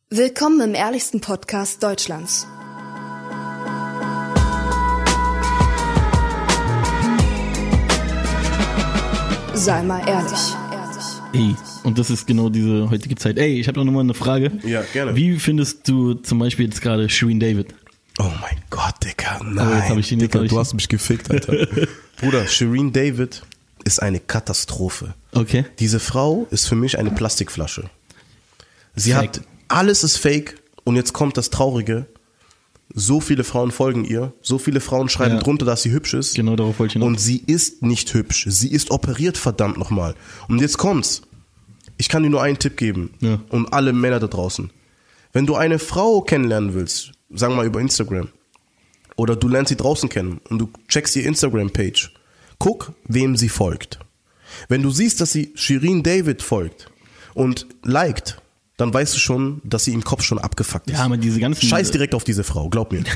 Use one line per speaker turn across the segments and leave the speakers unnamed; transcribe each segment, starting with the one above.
Willkommen im ehrlichsten Podcast Deutschlands. Sei mal ehrlich.
Ey, und das ist genau diese heutige Zeit. Ey, ich habe noch mal eine Frage.
Ja, gerne.
Wie findest du zum Beispiel jetzt gerade Shirin David?
Oh mein Gott, Dicker, nein.
Jetzt hab ich ihn,
Dicker, du hast mich gefickt, Alter. Bruder, Shirin David ist eine Katastrophe.
Okay.
Diese Frau ist für mich eine Plastikflasche. Sie
Fake.
hat, alles ist fake und jetzt kommt das Traurige. So viele Frauen folgen ihr, so viele Frauen schreiben drunter, dass sie hübsch ist.
Genau, darauf wollte ich hinaus.
Und sie ist nicht hübsch. Sie ist operiert, verdammt nochmal. Und jetzt kommt's. Ich kann dir nur einen Tipp geben.
Ja.
Und alle Männer da draußen. Wenn du eine Frau kennenlernen willst, sagen wir mal über Instagram, oder du lernst sie draußen kennen und du checkst ihr Instagram-Page, guck, wem sie folgt. Wenn du siehst, dass sie Shirin David folgt und liked, dann weißt du schon, dass sie im Kopf schon abgefuckt ist.
Ja, aber diese ganzen...
Scheiß direkt auf diese Frau, glaub mir.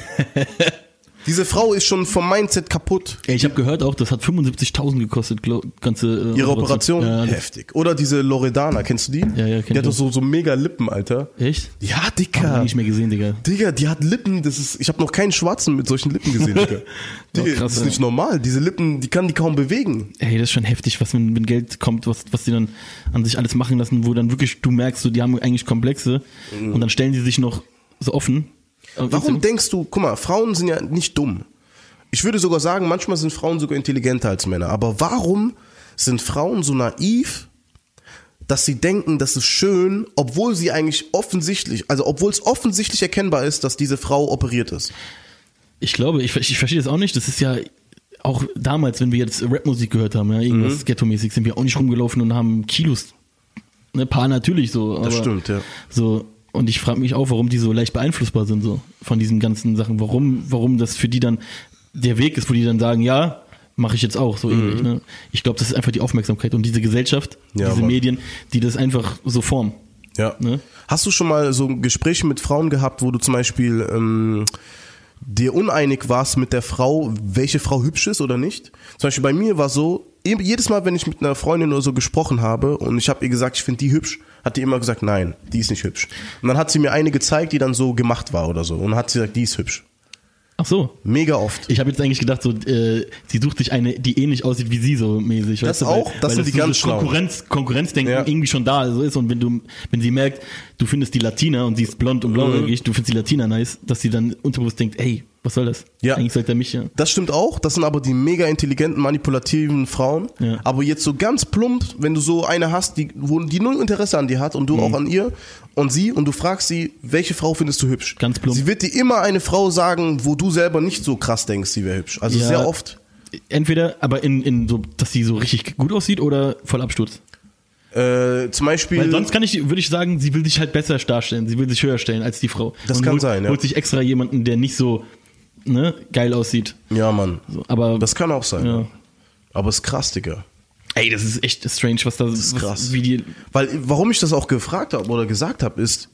Diese Frau ist schon vom Mindset kaputt.
Ey, ich habe gehört auch, das hat 75.000 gekostet, ganze
Ihre Operation?
Ja,
heftig. Oder diese Loredana, kennst du die?
Ja, kenn ich.
Die hat doch so mega Lippen, Alter.
Echt?
Ja,
Hab
Dicker.
ich nicht mehr gesehen, Digga.
Digga, die hat Lippen, ich habe noch keinen Schwarzen mit solchen Lippen gesehen, Digga. Digga,
krass,
das ist nicht normal. Diese Lippen, die kann die kaum bewegen.
Ey, das ist schon heftig, was mit Geld kommt, was die dann an sich alles machen lassen, wo dann wirklich du merkst, so, die haben eigentlich Komplexe und dann stellen die sich noch so offen.
Warum denkst du, guck mal, Frauen sind ja nicht dumm. Ich würde sogar sagen, manchmal sind Frauen sogar intelligenter als Männer. Aber warum sind Frauen so naiv, dass sie denken, das ist schön, obwohl sie eigentlich obwohl es offensichtlich erkennbar ist, dass diese Frau operiert ist?
Ich glaube, ich verstehe das auch nicht. Das ist ja auch damals, wenn wir jetzt Rapmusik gehört haben, ja, irgendwas Ghetto-mäßig, sind wir auch nicht rumgelaufen und haben Kilos. Ne, paar natürlich so. Aber
Das stimmt, ja.
So, und ich frage mich auch, warum die so leicht beeinflussbar sind, so von diesen ganzen Sachen. Warum das für die dann der Weg ist, wo die dann sagen, ja, mache ich jetzt auch, so ähnlich. Ne? Ich glaube, das ist einfach die Aufmerksamkeit und diese Gesellschaft, diese Medien, die das einfach so formen.
Ja.
Ne?
Hast du schon mal so Gespräche mit Frauen gehabt, wo du zum Beispiel dir uneinig warst mit der Frau, welche Frau hübsch ist oder nicht? Zum Beispiel bei mir war so, jedes Mal, wenn ich mit einer Freundin oder so gesprochen habe und ich habe ihr gesagt, ich finde die hübsch, hat die immer gesagt, nein, die ist nicht hübsch. Und dann hat sie mir eine gezeigt, die dann so gemacht war oder so und dann hat sie gesagt, die ist hübsch.
Ach so.
Mega oft.
Ich habe jetzt eigentlich gedacht, so, sie sucht sich eine, die ähnlich aussieht wie sie, so mäßig.
Das
weißt du,
auch, das sind die ganz schlau.
Konkurrenzdenken irgendwie schon da so ist und wenn sie merkt, du findest die Latina und sie ist blond und blauäugig, du findest die Latina nice, dass sie dann unterbewusst denkt, ey, was soll das?
Ja.
Eigentlich sollte er mich ja.
Das stimmt auch, das sind aber die mega intelligenten, manipulativen Frauen.
Ja.
Aber jetzt so ganz plump, wenn du so eine hast, die null Interesse an dir hat und du auch an ihr und sie und du fragst sie, welche Frau findest du hübsch?
Ganz plump.
Sie wird dir immer eine Frau sagen, wo du selber nicht so krass denkst, sie wäre hübsch. Also
Ja.
sehr oft.
Entweder, aber in so, dass sie so richtig gut aussieht oder voll Absturz.
Zum Beispiel.
Weil sonst würde ich sagen, sie will sich halt besser darstellen, sie will sich höher stellen als die Frau.
Das
und
kann sein, ja.
holt sich extra jemanden, der nicht so geil aussieht.
Ja, Mann.
So, aber
Das kann auch sein.
ja.
Aber ist krass, Digga.
Ey, das ist echt strange, was da
Das ist krass.
wie die.
Warum ich das auch gefragt habe oder gesagt habe, ist,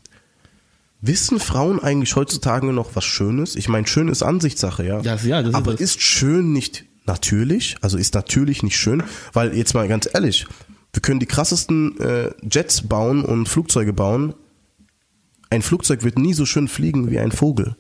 wissen Frauen eigentlich heutzutage noch was Schönes? Ich meine, schön ist Ansichtssache, ja.
Das ist
Aber
das.
ist schön nicht natürlich? Also ist natürlich nicht schön? Weil jetzt mal ganz ehrlich, wir können die krassesten Jets bauen und Flugzeuge bauen. Ein Flugzeug wird nie so schön fliegen wie ein Vogel.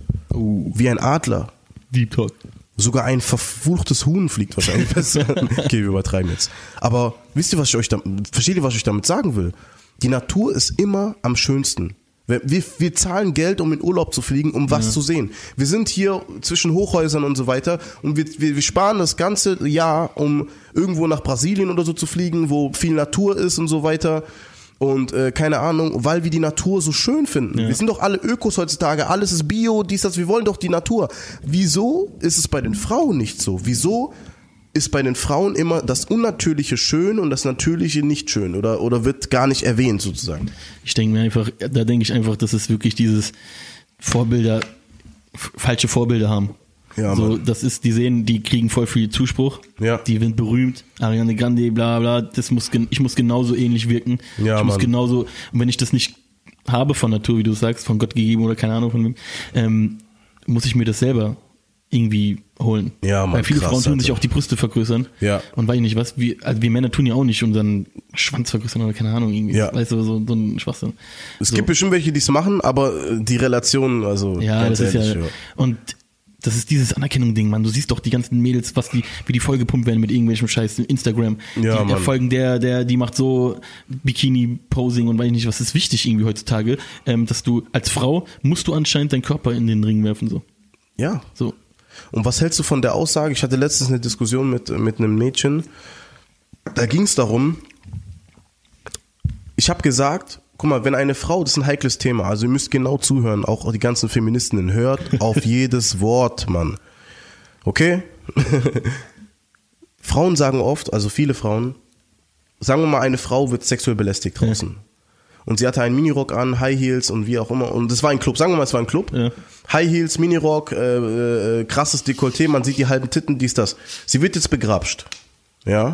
Wie ein Adler.
Deep Talk.
Sogar ein verfluchtes Huhn fliegt wahrscheinlich besser. Okay, wir übertreiben jetzt. Aber versteht ihr, was ich damit sagen will? Die Natur ist immer am schönsten. Wir zahlen Geld, um in Urlaub zu fliegen, um was zu sehen. Wir sind hier zwischen Hochhäusern und so weiter und wir sparen das ganze Jahr, um irgendwo nach Brasilien oder so zu fliegen, wo viel Natur ist und so weiter. Und keine Ahnung, weil wir die Natur so schön finden. Wir sind doch alle Ökos heutzutage, alles ist Bio, dies, das, wir wollen doch die Natur. Wieso ist es bei den Frauen nicht so? Wieso ist bei den Frauen immer das Unnatürliche schön und das Natürliche nicht schön oder wird gar nicht erwähnt sozusagen?
Ich denke einfach, dass es wirklich dieses falsche Vorbilder haben.
Ja,
so,
Mann.
die kriegen voll viel Zuspruch.
Ja.
Die sind berühmt. Ariana Grande, bla bla. Ich muss genauso ähnlich wirken.
Ja,
ich muss
Mann.
genauso, und wenn ich das nicht habe von Natur, wie du sagst, von Gott gegeben oder keine Ahnung von wem, muss ich mir das selber irgendwie holen.
Ja, Mann,
weil viele
krass,
Frauen tun sich
Alter.
auch die Brüste vergrößern.
Ja.
Und weiß ich nicht was, wir Männer tun ja auch nicht unseren Schwanz vergrößern oder keine Ahnung irgendwie.
Ja.
Weißt du, so ein Schwachsinn.
Es gibt bestimmt welche, die es machen, aber die Relation, also
Ja,
ganz
das
ehrlich,
ist ja. Und das ist dieses Anerkennung-Ding, Mann. Du siehst doch die ganzen Mädels, wie die vollgepumpt werden mit irgendwelchem Scheiß. Instagram.
Ja,
die
Mann.
Erfolgen die macht so Bikini-Posing und weiß ich nicht, was ist wichtig irgendwie heutzutage, dass du als Frau musst du anscheinend deinen Körper in den Ring werfen, so.
Ja.
So.
Und was hältst du von der Aussage? Ich hatte letztens eine Diskussion mit einem Mädchen. Da ging es darum, ich habe gesagt, guck mal, wenn eine Frau, das ist ein heikles Thema, also ihr müsst genau zuhören, auch die ganzen Feministinnen, hört auf jedes Wort, Mann. Okay? Frauen sagen oft, also viele Frauen, sagen wir mal, eine Frau wird sexuell belästigt draußen. Und sie hatte einen Minirock an, High Heels und wie auch immer. Und das war ein Club, sagen wir mal, es war ein Club.
Ja.
High Heels, Minirock, krasses Dekolleté, man sieht die halben Titten, dies, das. Sie wird jetzt begrapscht. Ja.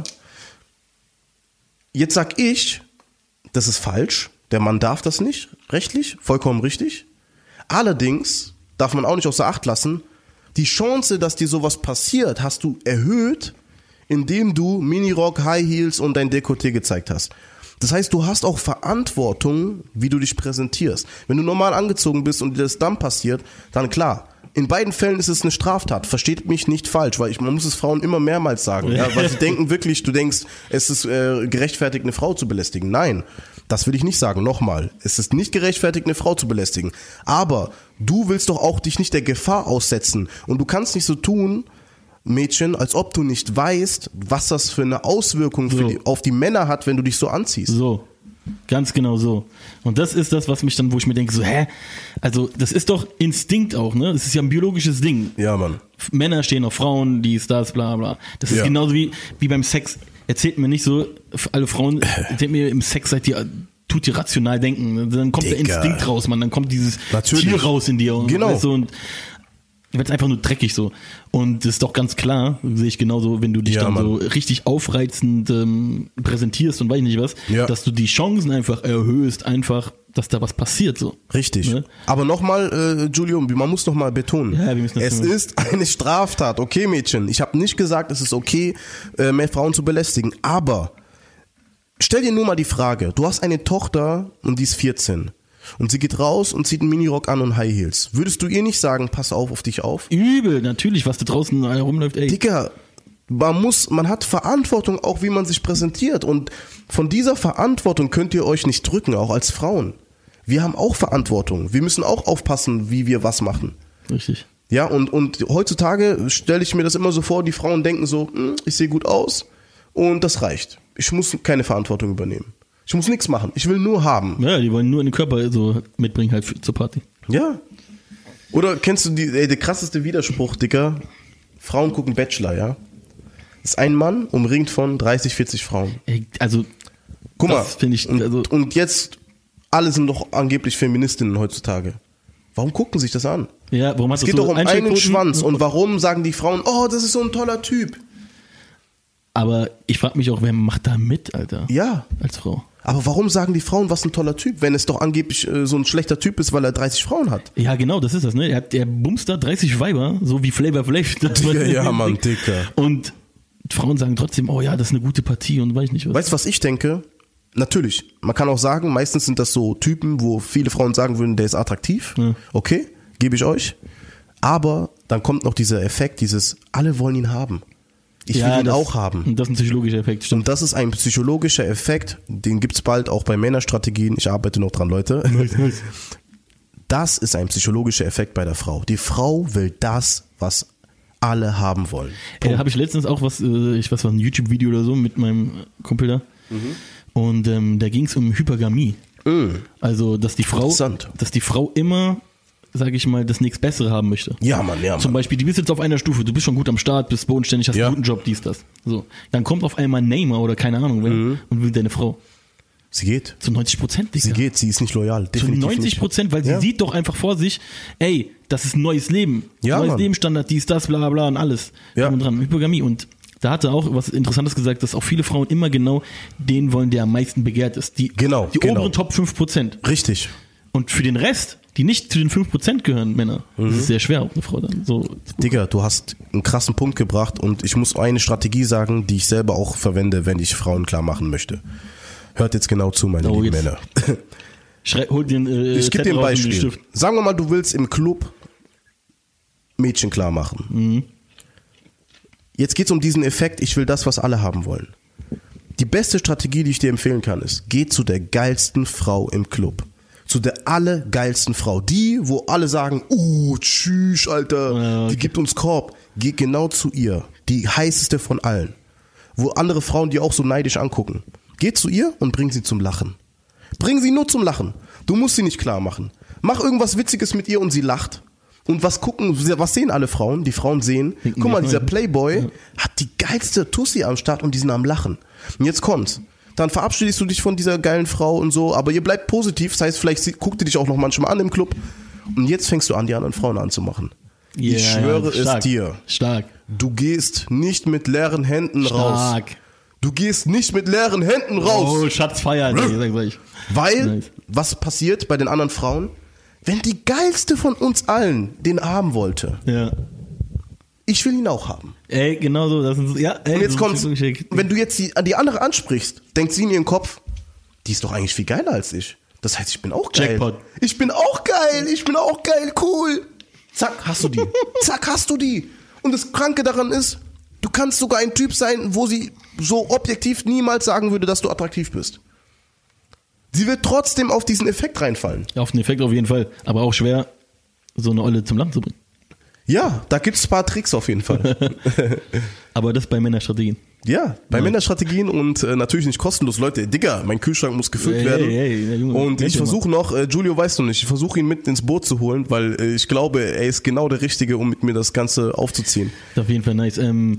Jetzt sag ich, das ist falsch. Der Mann darf das nicht, rechtlich, vollkommen richtig. Allerdings darf man auch nicht außer Acht lassen, die Chance, dass dir sowas passiert, hast du erhöht, indem du Minirock, High Heels und dein Dekolleté gezeigt hast. Das heißt, du hast auch Verantwortung, wie du dich präsentierst. Wenn du normal angezogen bist und dir das dann passiert, dann klar. In beiden Fällen ist es eine Straftat. Versteht mich nicht falsch, weil man muss es Frauen immer mehrmals sagen. Ja, weil sie denken wirklich, du denkst, es ist gerechtfertigt, eine Frau zu belästigen. Nein, das will ich nicht sagen. Nochmal, es ist nicht gerechtfertigt, eine Frau zu belästigen. Aber du willst doch auch dich nicht der Gefahr aussetzen. Und du kannst nicht so tun, Mädchen, als ob du nicht weißt, was das für eine Auswirkung auf die Männer hat, wenn du dich so anziehst.
So, ganz genau so. Und das ist das, wo ich mir denke, so, also das ist doch Instinkt auch, ne? Das ist ja ein biologisches Ding.
Ja, Mann.
Männer stehen auf Frauen, dies, das, bla bla. Das ist genauso wie beim Sex. Erzählt mir nicht so, alle Frauen, erzählt mir im Sex tut ihr rational denken. Dann kommt der Instinkt raus, Mann. Dann kommt dieses Tier raus in dir. Und
genau.
Weißt du, und wird einfach nur dreckig so. Und das ist doch ganz klar, sehe ich genauso, wenn du dich dann so richtig aufreizend präsentierst und weiß ich nicht was, dass du die Chancen einfach erhöhst, dass da was passiert so.
Richtig. Ne? Aber nochmal, Giulio, man muss nochmal betonen, es ist eine Straftat. Okay, Mädchen, ich habe nicht gesagt, es ist okay, mehr Frauen zu belästigen, aber stell dir nur mal die Frage, du hast eine Tochter und die ist 14. Und sie geht raus und zieht einen Minirock an und High Heels. Würdest du ihr nicht sagen, pass auf dich auf?
Übel, natürlich, was da draußen herumläuft, ey.
Digga, man hat Verantwortung auch, wie man sich präsentiert. Und von dieser Verantwortung könnt ihr euch nicht drücken, auch als Frauen. Wir haben auch Verantwortung. Wir müssen auch aufpassen, wie wir was machen.
Richtig.
Ja, und heutzutage stelle ich mir das immer so vor, die Frauen denken so, ich sehe gut aus und das reicht. Ich muss keine Verantwortung übernehmen. Ich muss nichts machen. Ich will nur haben.
Ja, die wollen nur in den Körper so mitbringen halt zur Party.
Ja. Oder kennst du der krasseste Widerspruch, Dicker? Frauen gucken Bachelor, ja? Das ist ein Mann umringt von 30, 40 Frauen.
Ey, also,
guck mal.
Finde ich, also
und jetzt, alle sind doch angeblich Feministinnen heutzutage. Warum gucken sich das an?
Ja, warum hat
es geht doch um einen Schwanz. Und warum sagen die Frauen, oh, das ist so ein toller Typ?
Aber ich frage mich auch, wer macht da mit, Alter?
Ja.
Als Frau.
Aber warum sagen die Frauen, was ein toller Typ, wenn es doch angeblich so ein schlechter Typ ist, weil er 30 Frauen hat?
Ja, genau, das ist das, ne? Er bumst da 30 Weiber, so wie Flavor Flav.
Ja, Mann, Dicker.
Und Frauen sagen trotzdem, oh ja, das ist eine gute Partie und weiß nicht was.
Weißt du, was ich denke? Natürlich, man kann auch sagen, meistens sind das so Typen, wo viele Frauen sagen würden, der ist attraktiv. Ja. Okay, gebe ich euch. Aber dann kommt noch dieser Effekt, alle wollen ihn haben. Ich will ihn auch haben.
Das ist ein psychologischer Effekt, stimmt.
Und das ist ein psychologischer Effekt, den gibt's bald auch bei Männerstrategien. Ich arbeite noch dran, Leute. Das ist ein psychologischer Effekt bei der Frau. Die Frau will das, was alle haben wollen.
Da habe ich letztens auch ein YouTube-Video oder so mit meinem Kumpel da. Und da ging es um Hypergamie. Also, dass die Frau immer, sage ich mal, das nächstbessere haben möchte.
Ja, Mann, ja, Mann.
Zum Beispiel, du bist jetzt auf einer Stufe, du bist schon gut am Start, bist bodenständig, hast einen guten Job, dies, das. So. Dann kommt auf einmal Neymar oder keine Ahnung wer und will deine Frau.
Sie geht.
Zu 90%,
Digga. Sie ist nicht loyal. Definitiv
zu 90%, weil sie sieht doch einfach vor sich, ey, das ist ein neues Leben.
Ja,
neues
Mann.
Lebensstandard, dies, das, bla bla und alles.
Ja.
Und dran. Hypergamie. Und da hat er auch was Interessantes gesagt, dass auch viele Frauen immer genau den wollen, der am meisten begehrt ist. Die oberen Top 5%.
Richtig.
Und für den Rest die nicht zu den 5% gehören, Männer. Das ist sehr schwer, auch eine Frau dann so.
Digga, du hast einen krassen Punkt gebracht und ich muss eine Strategie sagen, die ich selber auch verwende, wenn ich Frauen klar machen möchte. Hört jetzt genau zu, meine lieben Männer.
Hol den
ich gebe dir ein Beispiel. Sagen wir mal, du willst im Club Mädchen klar machen.
Mhm.
Jetzt geht es um diesen Effekt, ich will das, was alle haben wollen. Die beste Strategie, die ich dir empfehlen kann, ist, geh zu der geilsten Frau im Club. Zu der allergeilsten Frau. Die, wo alle sagen, tschüss, Alter,
ja, okay.
Die gibt uns Korb. Geh genau zu ihr. Die heißeste von allen. Wo andere Frauen die auch so neidisch angucken. Geh zu ihr und bring sie zum Lachen. Bring sie nur zum Lachen. Du musst sie nicht klar machen. Mach irgendwas Witziges mit ihr und sie lacht. Und was sehen alle Frauen? Die Frauen sehen, guck mal, dieser Playboy hat die geilste Tussi am Start und die sind am Lachen. Und jetzt kommt's. Dann verabschiedest du dich von dieser geilen Frau und so, aber ihr bleibt positiv, das heißt, vielleicht guckt ihr dich auch noch manchmal an im Club. Und jetzt fängst du an, die anderen Frauen anzumachen.
Yeah,
ich schwöre es dir.
Stark.
Du gehst nicht mit leeren Händen raus. Du gehst nicht mit leeren Händen raus.
Oh, Schatz feiern.
Weil,
nice.
Was passiert bei den anderen Frauen? Wenn die geilste von uns allen den haben wollte,
ja.
Ich will ihn auch haben.
Ey, genau so.
Und jetzt kommt's, wenn du jetzt die andere ansprichst, denkt sie in ihren Kopf, die ist doch eigentlich viel geiler als ich. Das heißt, ich bin auch geil.
Jackpot.
Ich bin auch geil, cool. Zack, hast du die. Zack, hast du die. Und das Kranke daran ist, du kannst sogar ein Typ sein, wo sie so objektiv niemals sagen würde, dass du attraktiv bist. Sie wird trotzdem auf diesen Effekt reinfallen.
Auf den Effekt auf jeden Fall. Aber auch schwer, so eine Olle zum Lachen zu bringen.
Ja, da gibt es ein paar Tricks auf jeden Fall.
Aber das bei Männerstrategien.
Ja, bei Männerstrategien und natürlich nicht kostenlos. Leute, Digga, mein Kühlschrank muss gefüllt werden.
Junge,
und ich versuche noch, Julio weißt du nicht, ich versuche ihn mit ins Boot zu holen, weil ich glaube, er ist genau der Richtige, um mit mir das Ganze aufzuziehen.
Das ist auf jeden Fall nice.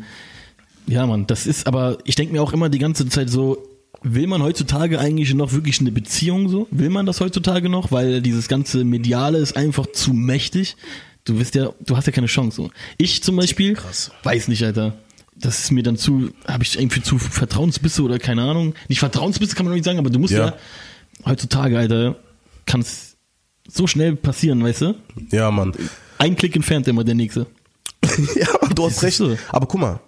Ja, Mann, das ist aber, ich denke mir auch immer die ganze Zeit so, will man heutzutage eigentlich noch wirklich eine Beziehung so? Will man das heutzutage noch? Weil dieses ganze Mediale ist einfach zu mächtig. Du hast ja keine Chance so. Ich zum Beispiel, weiß nicht, Alter. Das ist mir dann habe ich irgendwie zu Vertrauensbisse oder keine Ahnung. Nicht Vertrauensbisse kann man noch nicht sagen, aber du musst ja heutzutage, Alter, kann es so schnell passieren, weißt du?
Ja, Mann.
Ein Klick entfernt immer der nächste.
Ja, du hast recht.
So.
Aber guck mal,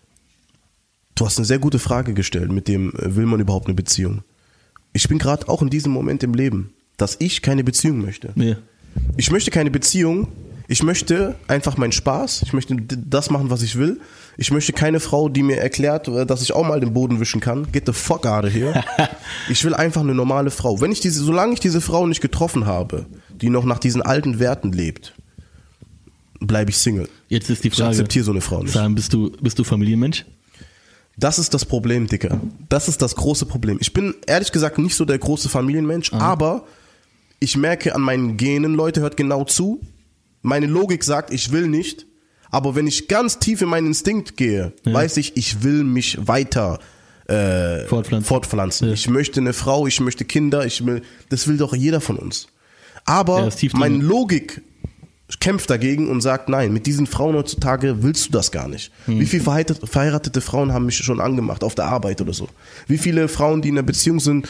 du hast eine sehr gute Frage gestellt, mit dem, will man überhaupt eine Beziehung? Ich bin gerade auch in diesem Moment im Leben, dass ich keine Beziehung möchte.
Ja.
Ich möchte keine Beziehung. Ich möchte einfach meinen Spaß. Ich möchte das machen, was ich will. Ich möchte keine Frau, die mir erklärt, dass ich auch mal den Boden wischen kann. Get the fuck out of here. Ich will einfach eine normale Frau. Solange ich diese Frau nicht getroffen habe, die noch nach diesen alten Werten lebt, bleibe ich Single.
Jetzt ist die Frage.
Ich akzeptiere so eine Frau nicht.
Sam, bist du Familienmensch?
Das ist das Problem, Dicker. Das ist das große Problem. Ich bin ehrlich gesagt nicht so der große Familienmensch, aber ich merke an meinen Genen, Leute, hört genau zu. Meine Logik sagt, ich will nicht, aber wenn ich ganz tief in meinen Instinkt gehe, weiß ich will mich weiter fortpflanzen. Ja. Ich möchte eine Frau, ich möchte Kinder, das will doch jeder von uns. Aber meine Logik kämpft dagegen und sagt, nein, mit diesen Frauen heutzutage willst du das gar nicht. Wie viele verheiratete Frauen haben mich schon angemacht auf der Arbeit oder so? Wie viele Frauen, die in einer Beziehung sind,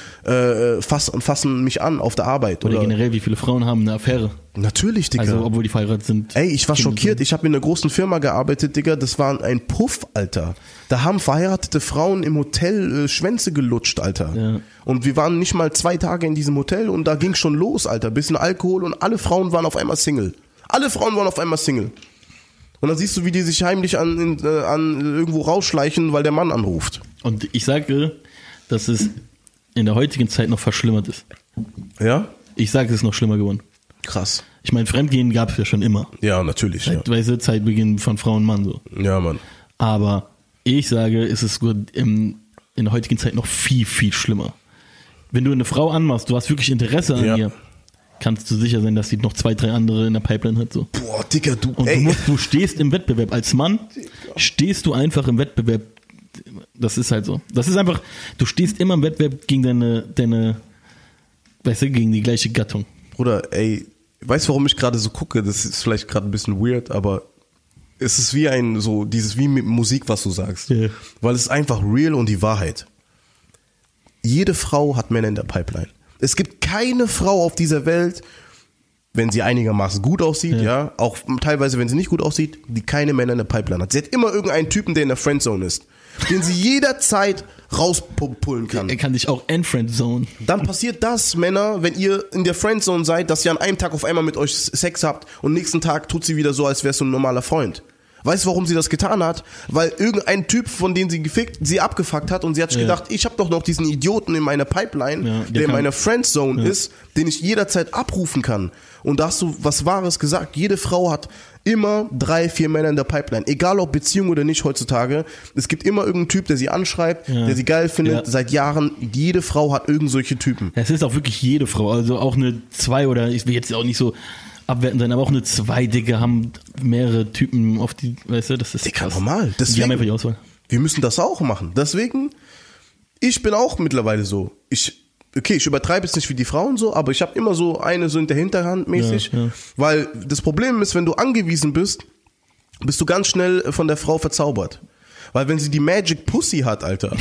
fassen mich an auf der Arbeit?
Oder generell, wie viele Frauen haben eine Affäre?
Natürlich, Digga.
Also, obwohl die verheiratet sind.
Ey, ich war schockiert. Ich habe in einer großen Firma gearbeitet, Digga. Das war ein Puff, Alter. Da haben verheiratete Frauen im Hotel Schwänze gelutscht, Alter.
Ja.
Und wir waren nicht mal 2 Tage in diesem Hotel und da ging schon los, Alter. Bisschen Alkohol und alle Frauen waren auf einmal Single. Alle Frauen waren auf einmal Single. Und dann siehst du, wie die sich heimlich an irgendwo rausschleichen, weil der Mann anruft.
Und ich sage, dass es in der heutigen Zeit noch verschlimmert ist.
Ja?
Ich sage, es ist noch schlimmer geworden.
Krass.
Ich meine, Fremdgehen gab es ja schon immer.
Ja, natürlich.
Seit Zeitbeginn von Frau und Mann so.
Ja, Mann.
Aber ich sage, es ist in der heutigen Zeit noch viel, viel schlimmer. Wenn du eine Frau anmachst, du hast wirklich Interesse an ihr, kannst du sicher sein, dass sie noch 2, 3 andere in der Pipeline hat. So.
Boah, Digga,
Du stehst im Wettbewerb. Als Mann stehst du einfach im Wettbewerb. Das ist halt so. Das ist einfach, du stehst immer im Wettbewerb gegen deine weißt du, gegen die gleiche Gattung.
Bruder, ey, weißt du, warum ich gerade so gucke? Das ist vielleicht gerade ein bisschen weird, aber es ist wie wie mit Musik, was du sagst.
Yeah.
Weil es ist einfach real und die Wahrheit. Jede Frau hat Männer in der Pipeline. Es gibt keine Frau auf dieser Welt, wenn sie einigermaßen gut aussieht, ja, auch teilweise, wenn sie nicht gut aussieht, die keine Männer in der Pipeline hat. Sie hat immer irgendeinen Typen, der in der Friendzone ist, den sie jederzeit rauspullen kann.
Er kann dich auch entfriendzone.
Dann passiert das, Männer, wenn ihr in der Friendzone seid, dass ihr an einem Tag auf einmal mit euch Sex habt und nächsten Tag tut sie wieder so, als wärst du ein normaler Freund. Weißt du, warum sie das getan hat? Weil irgendein Typ, von dem sie abgefuckt hat und sie hat sich gedacht, ich habe doch noch diesen Idioten in meiner Pipeline, der in meiner Friendzone ist, den ich jederzeit abrufen kann. Und da hast du was Wahres gesagt. Jede Frau hat immer 3, 4 Männer in der Pipeline. Egal ob Beziehung oder nicht heutzutage. Es gibt immer irgendeinen Typ, der sie anschreibt, der sie geil findet. Seit Jahren, jede Frau hat irgend solche Typen.
Es ist auch wirklich jede Frau. Also auch eine 2 oder ich will jetzt auch nicht so abwerten sein, aber auch eine 2 Dicke haben mehrere Typen auf die, weißt du, das ist
Dicker, normal. Deswegen,
die haben einfach die Auswahl.
Wir müssen das auch machen. Deswegen, ich bin auch mittlerweile so. Ich übertreibe jetzt nicht wie die Frauen so, aber ich habe immer so eine so in der Hinterhand mäßig, weil das Problem ist, wenn du angewiesen bist, bist du ganz schnell von der Frau verzaubert. Weil wenn sie die Magic Pussy hat, Alter.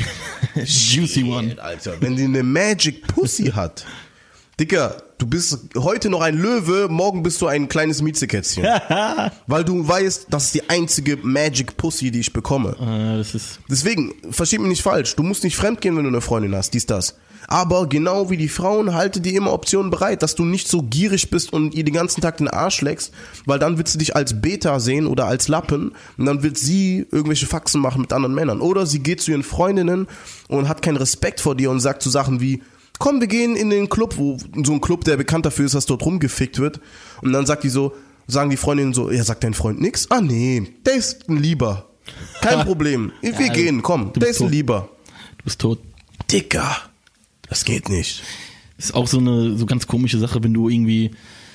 Juicy one.
Alter, wenn sie eine Magic Pussy hat, Dicker, du bist heute noch ein Löwe, morgen bist du ein kleines Miezekätzchen. Weil du weißt, das ist die einzige Magic Pussy, die ich bekomme. Deswegen, versteh mich nicht falsch, du musst nicht fremdgehen, wenn du eine Freundin hast, dies, das. Aber genau wie die Frauen, halte dir immer Optionen bereit, dass du nicht so gierig bist und ihr den ganzen Tag den Arsch leckst, weil dann wird sie dich als Beta sehen oder als Lappen und dann wird sie irgendwelche Faxen machen mit anderen Männern. Oder sie geht zu ihren Freundinnen und hat keinen Respekt vor dir und sagt so Sachen wie, komm, wir gehen in den Club, so ein Club, der bekannt dafür ist, dass dort rumgefickt wird. Und dann sagen die Freundinnen so, ja, sagt dein Freund nix? Ah, nee, der ist ein Lieber. Kein Problem. Wir gehen, komm, der ist ein Lieber.
Du bist tot.
Dicker, das geht nicht.
Das ist auch so eine so ganz komische Sache, wenn du irgendwie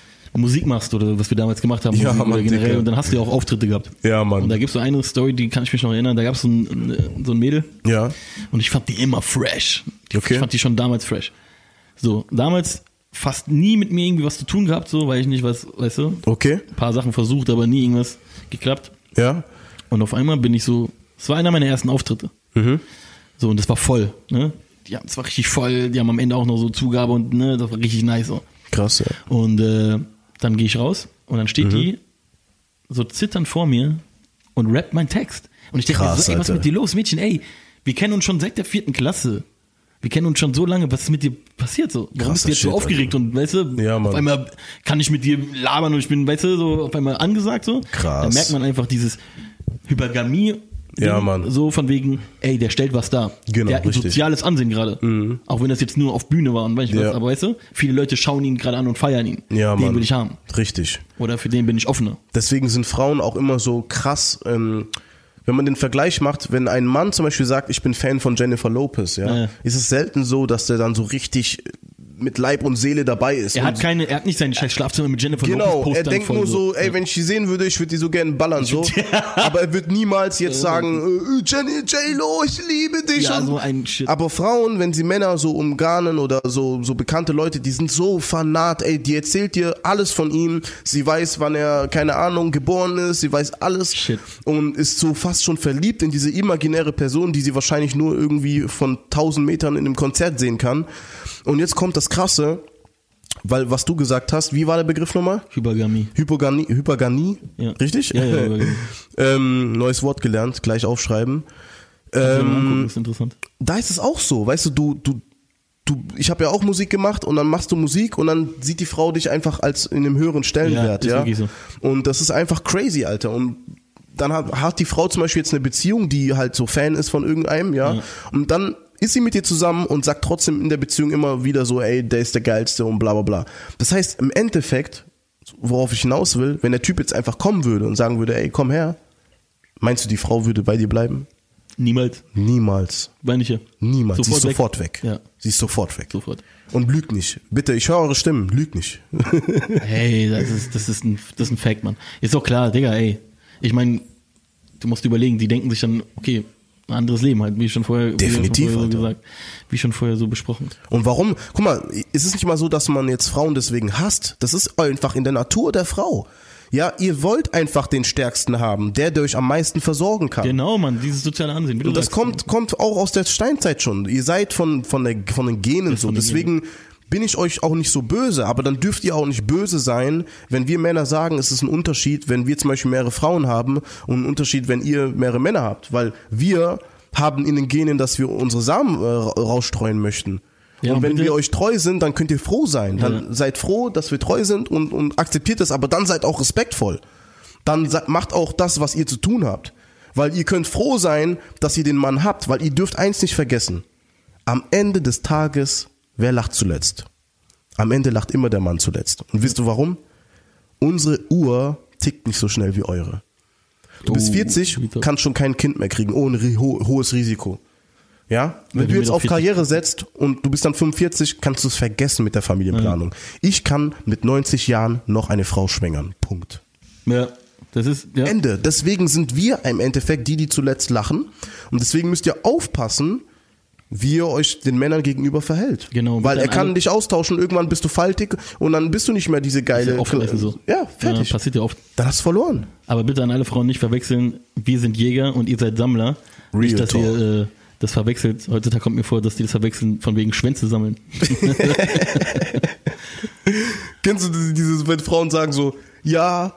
Musik machst oder was wir damals gemacht haben,
ja,
Musik
Mann,
oder generell,
Dicker.
und dann hast du ja auch Auftritte gehabt.
Ja, Mann.
Und da gibt's so eine Story, die kann ich mich noch erinnern, da gab's so ein Mädel.
Ja.
Und ich fand die immer fresh.
Okay.
Ich fand die schon damals fresh. So, damals fast nie mit mir irgendwie was zu tun gehabt, so, weil ich nicht was, weißt du?
Okay.
Ein paar Sachen versucht, aber nie irgendwas geklappt.
Ja.
Und auf einmal bin ich so, es war einer meiner ersten Auftritte. So, und das war voll, ne? Es war richtig voll, die haben am Ende auch noch so Zugabe und, ne, das war richtig nice, so.
Krass, ja.
Und dann gehe ich raus und dann steht die so zitternd vor mir und rappt meinen Text. Und ich denke mir so, ey, was ist mit dir los, Mädchen? Ey, wir kennen uns schon seit der 4. Klasse. Wir kennen uns schon so lange, was ist mit dir passiert so? Warum bist du jetzt so aufgeregt und, weißt du,
ja,
auf einmal kann ich mit dir labern und ich bin, weißt du, so auf einmal angesagt so.
Krass.
Da merkt man einfach dieses Hypergamie.
Ja, Mann.
So von wegen, ey, der stellt was dar.
Genau,
der hat ein
richtig.
soziales Ansehen gerade. Auch wenn das jetzt nur auf Bühne war und weiß ich was. Aber weißt du, viele Leute schauen ihn gerade an und feiern ihn.
Ja,
den
Mann.
will ich haben.
Richtig.
Oder für den bin ich offener.
Deswegen sind Frauen auch immer so krass, wenn man den Vergleich macht, wenn ein Mann zum Beispiel sagt, ich bin Fan von Jennifer Lopez, ist es selten so, dass der dann so richtig mit Leib und Seele dabei ist.
Er hat nicht sein scheiß Schlafzimmer mit Jennifer Lopez
Genau,
Postern
er denkt
voll
nur so, ey, wenn ich die sehen würde, ich würde die so gerne ballern, so. Aber er wird niemals jetzt sagen, J-Lo, ich liebe dich.
Ja, so ein Shit.
Aber Frauen, wenn sie Männer so umgarnen oder so bekannte Leute, die sind so fanat, ey, die erzählt dir alles von ihm. Sie weiß, wann er, keine Ahnung, geboren ist, sie weiß alles.
Shit.
Und ist so fast schon verliebt in diese imaginäre Person, die sie wahrscheinlich nur irgendwie von 1000 Metern in einem Konzert sehen kann. Und jetzt kommt das Krasse, weil was du gesagt hast, wie war der Begriff nochmal?
Hypergamie.
Hyperganie?
Ja.
Richtig?
Ja,
neues Wort gelernt, gleich aufschreiben.
Angucken, ist interessant.
Da ist es auch so, weißt du, ich habe ja auch Musik gemacht und dann machst du Musik und dann sieht die Frau dich einfach als in einem höheren Stellenwert,
ist wirklich so.
Und das ist einfach crazy, Alter. Und dann hat die Frau zum Beispiel jetzt eine Beziehung, die halt so Fan ist von irgendeinem, ja. Und dann ist sie mit dir zusammen und sagt trotzdem in der Beziehung immer wieder so, ey, der ist der Geilste und bla bla bla. Das heißt, im Endeffekt, worauf ich hinaus will, wenn der Typ jetzt einfach kommen würde und sagen würde, ey, komm her, meinst du, die Frau würde bei dir bleiben?
Niemals.
Niemals.
Meine ich ja.
Niemals. Sie ist sofort weg.
Ja.
Sie ist sofort weg.
Sofort.
Und lügt nicht. Bitte, ich höre eure Stimmen, lügt nicht.
Hey, das ist ein Fact, Mann. Ist doch klar, Digga, ey. Ich meine, du musst überlegen, die denken sich dann, okay, ein anderes Leben halt, wie schon vorher,
Definitiv,
wie schon vorher so besprochen.
Und warum? Guck mal, ist es nicht mal so, dass man jetzt Frauen deswegen hasst? Das ist einfach in der Natur der Frau. Ja, ihr wollt einfach den Stärksten haben, der euch am meisten versorgen kann.
Genau, Mann, dieses soziale Ansehen. Wie du
Und das
sagst.
kommt auch aus der Steinzeit schon. Ihr seid von den Genen so. Deswegen bin ich euch auch nicht so böse, aber dann dürft ihr auch nicht böse sein, wenn wir Männer sagen, es ist ein Unterschied, wenn wir zum Beispiel mehrere Frauen haben und ein Unterschied, wenn ihr mehrere Männer habt, weil wir haben in den Genen, dass wir unsere Samen rausstreuen möchten.
Ja,
und wenn
bitte?
wir euch treu sind, dann könnt ihr froh sein. Dann seid froh, dass wir treu sind und akzeptiert das, aber dann seid auch respektvoll. Dann macht auch das, was ihr zu tun habt. Weil ihr könnt froh sein, dass ihr den Mann habt, weil ihr dürft eins nicht vergessen. Am Ende des Tages, wer lacht zuletzt? Am Ende lacht immer der Mann zuletzt. Und wisst du warum? Unsere Uhr tickt nicht so schnell wie eure. Du bist 40, kannst schon kein Kind mehr kriegen, ohne hohes Risiko. Ja? Wenn du jetzt auf Karriere setzt und du bist dann 45, kannst du es vergessen mit der Familienplanung. Ich kann mit 90 Jahren noch eine Frau schwängern. Punkt.
Ja. Das ist, ja.
Ende. Deswegen sind wir im Endeffekt die zuletzt lachen. Und deswegen müsst ihr aufpassen, wie ihr euch den Männern gegenüber verhält.
Genau.
Weil er kann dich austauschen, irgendwann bist du faltig und dann bist du nicht mehr diese geile...
Ja oft so.
Ja, fertig.
Ja, passiert ja oft.
Dann hast du verloren.
Aber bitte an alle Frauen nicht verwechseln, wir sind Jäger und ihr seid Sammler.
Real
nicht, dass
talk.
ihr das verwechselt. Heutzutage kommt mir vor, dass die das verwechseln von wegen Schwänze sammeln.
Kennst du dieses, wenn Frauen sagen so, ja,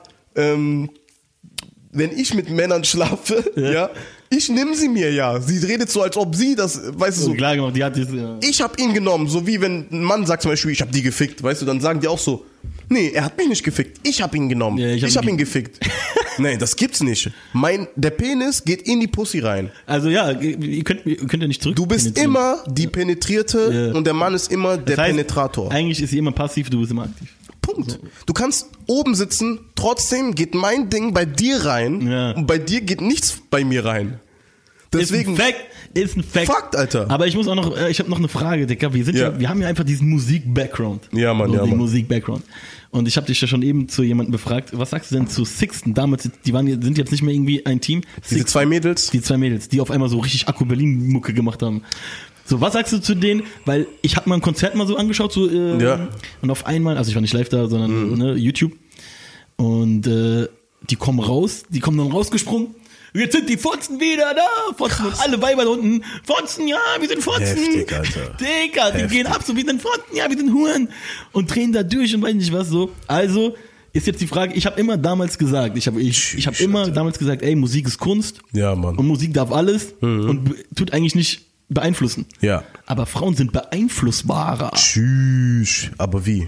wenn ich mit Männern schlafe, ja, ich nehme sie mir ja. Sie redet so, als ob sie das, weißt du, so.
Klar gemacht, die hat das, ja.
Ich habe ihn genommen, so wie wenn ein Mann sagt zum Beispiel, ich habe die gefickt, weißt du, dann sagen die auch so, nee, er hat mich nicht gefickt, ich habe ihn genommen,
Ja,
ich hab ihn gefickt. Nee, das gibt's nicht. Der Penis geht in die Pussy rein.
Also ja, ihr könnt ja nicht zurück.
Du bist immer die Penetrierte
Ja.
und der Mann ist immer der
Das heißt,
Penetrator.
Eigentlich ist sie immer passiv, du bist immer aktiv.
Punkt. Du kannst oben sitzen, trotzdem geht mein Ding bei dir rein
Ja.
und bei dir geht nichts bei mir rein. Deswegen,
Ist ein Fact.
Fakt, Alter.
Aber ich muss auch noch, ich habe noch eine Frage, Digga. Wir haben ja einfach diesen Musik-Background.
Ja, Mann, ja,
Den
Mann.
Musik-Background. Und ich habe dich ja schon eben zu jemandem befragt, was sagst du denn zu Sixten? Damals, sind jetzt nicht mehr irgendwie ein Team.
diese zwei Mädels,
Die zwei Mädels, die auf einmal so richtig Akku-Berlin-Mucke gemacht haben. So, was sagst du zu denen? Weil ich habe mal ein Konzert mal so angeschaut, so,
Ja.
und auf einmal, also ich war nicht live da, sondern YouTube. Und die kommen dann rausgesprungen. Jetzt sind die Fotzen wieder da. Fotzen und alle Weiber da unten. Fotzen, ja, wir sind Fotzen.
Heftig, Alter.
Digga, die gehen ab, so, wir sind Fotzen, ja, wir sind Huren. Und drehen da durch und weiß nicht was so. Also ist jetzt die Frage, ich habe immer damals gesagt, ich hab immer damals gesagt, ey, Musik ist Kunst.
Ja, Mann.
Und Musik darf alles und tut eigentlich nicht beeinflussen.
Ja.
Aber Frauen sind beeinflussbarer.
Tschüss. Aber wie?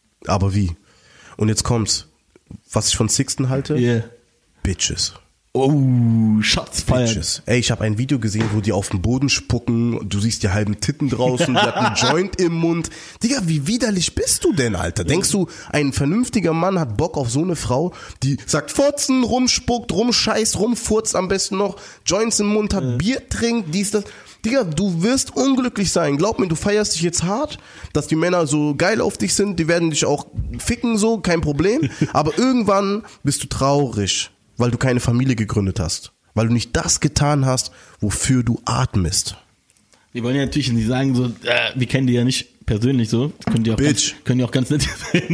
Und jetzt kommt's. Was ich von Sixten halte?
Yeah.
Bitches.
Oh, Schatz feiern.
Bitches. Ey, ich habe ein Video gesehen, wo die auf den Boden spucken, du siehst die halben Titten draußen, die hat einen Joint im Mund. Digga, wie widerlich bist du denn, Alter? Denkst du, ein vernünftiger Mann hat Bock auf so eine Frau, die sagt Fotzen, rumspuckt, rumscheißt, rumfurzt am besten noch, Joints im Mund hat, Bier trinkt, dies, das. Digga, du wirst unglücklich sein. Glaub mir, du feierst dich jetzt hart, dass die Männer so geil auf dich sind, die werden dich auch ficken, so, kein Problem. Aber irgendwann bist du traurig, weil du keine Familie gegründet hast. Weil du nicht das getan hast, wofür du atmest.
Wir wollen ja natürlich nicht sagen, so, wir kennen die ja nicht persönlich so. Können die auch ganz nett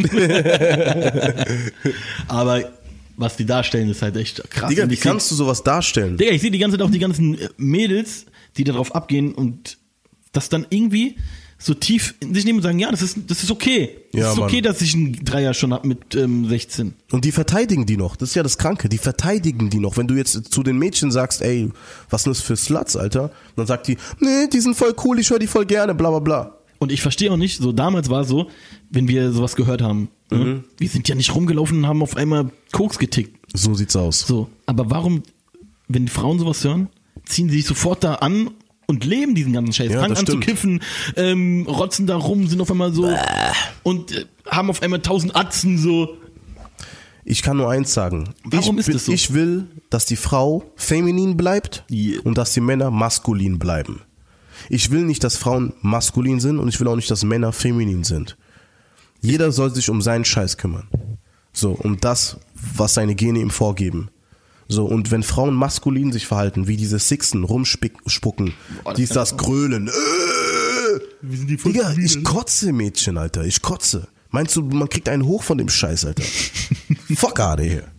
sein. Aber was die darstellen, ist halt echt krass.
Digga,
Und
wie
ich seh-
kannst du sowas darstellen?
Digga, ich sehe die ganze Zeit auch die ganzen Mädels, die darauf abgehen und das dann irgendwie so tief in sich nehmen und sagen, ja, das ist okay.
Ja,
Das ist okay,
Mann.
dass ich einen Dreier schon hab mit 16.
Und die verteidigen die noch. Das ist ja das Kranke. Die verteidigen die noch. Wenn du jetzt zu den Mädchen sagst, ey, was sind das für Sluts, Alter? Dann sagt die, nee, die sind voll cool, ich höre die voll gerne, bla bla bla.
Und ich verstehe auch nicht, so damals war es so, wenn wir sowas gehört haben, ne? Wir sind ja nicht rumgelaufen und haben auf einmal Koks getickt.
So sieht's aus.
So, aber warum, wenn die Frauen sowas hören, ziehen sie sich sofort da an und leben diesen ganzen Scheiß,
Ja,
fangen
das
an
stimmt.
zu kiffen, rotzen da rum, sind auf einmal so und haben auf einmal 1000 Atzen so.
Ich kann nur eins sagen.
Warum ist das so?
Ich will, dass die Frau feminin bleibt
Yeah.
und dass die Männer maskulin bleiben. Ich will nicht, dass Frauen maskulin sind und ich will auch nicht, dass Männer feminin sind. Jeder soll sich um seinen Scheiß kümmern. So, um das, was seine Gene ihm vorgeben. So, und wenn Frauen maskulin sich verhalten, wie diese Sixten, rumspucken,
Boah, das
dies,
kann
das,
ich
grölen,
Wie sind die
Digga, ich kotze, Mädchen, Alter, ich kotze. Meinst du, man kriegt einen hoch von dem Scheiß, Alter? Fuck out of here.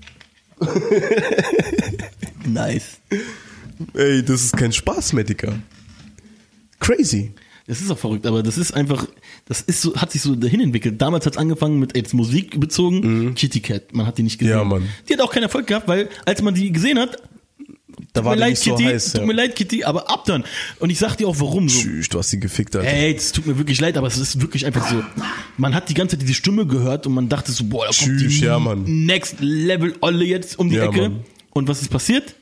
Nice.
Ey, das ist kein Spaß mehr, Digga. Crazy.
Es ist auch verrückt, aber das ist einfach, hat sich so dahin entwickelt. Damals hat es angefangen mit jetzt Musik bezogen, Kitty Cat. Man hat die nicht gesehen.
Ja, Mann.
Die hat auch keinen Erfolg gehabt, weil als man die gesehen hat,
Da war die nicht so heiß.
Tut mir leid, Kitty, aber ab dann. Und ich sag dir auch, warum. So.
Tschüss, du hast sie gefickt, Alter.
Ey, es tut mir wirklich leid, aber es ist wirklich einfach so. Man hat die ganze Zeit diese Stimme gehört und man dachte so, boah, da kommt
Tschüss,
die
ja, Mann.
Next Level Olle jetzt um die
Ja,
Ecke.
Mann.
Und was ist passiert?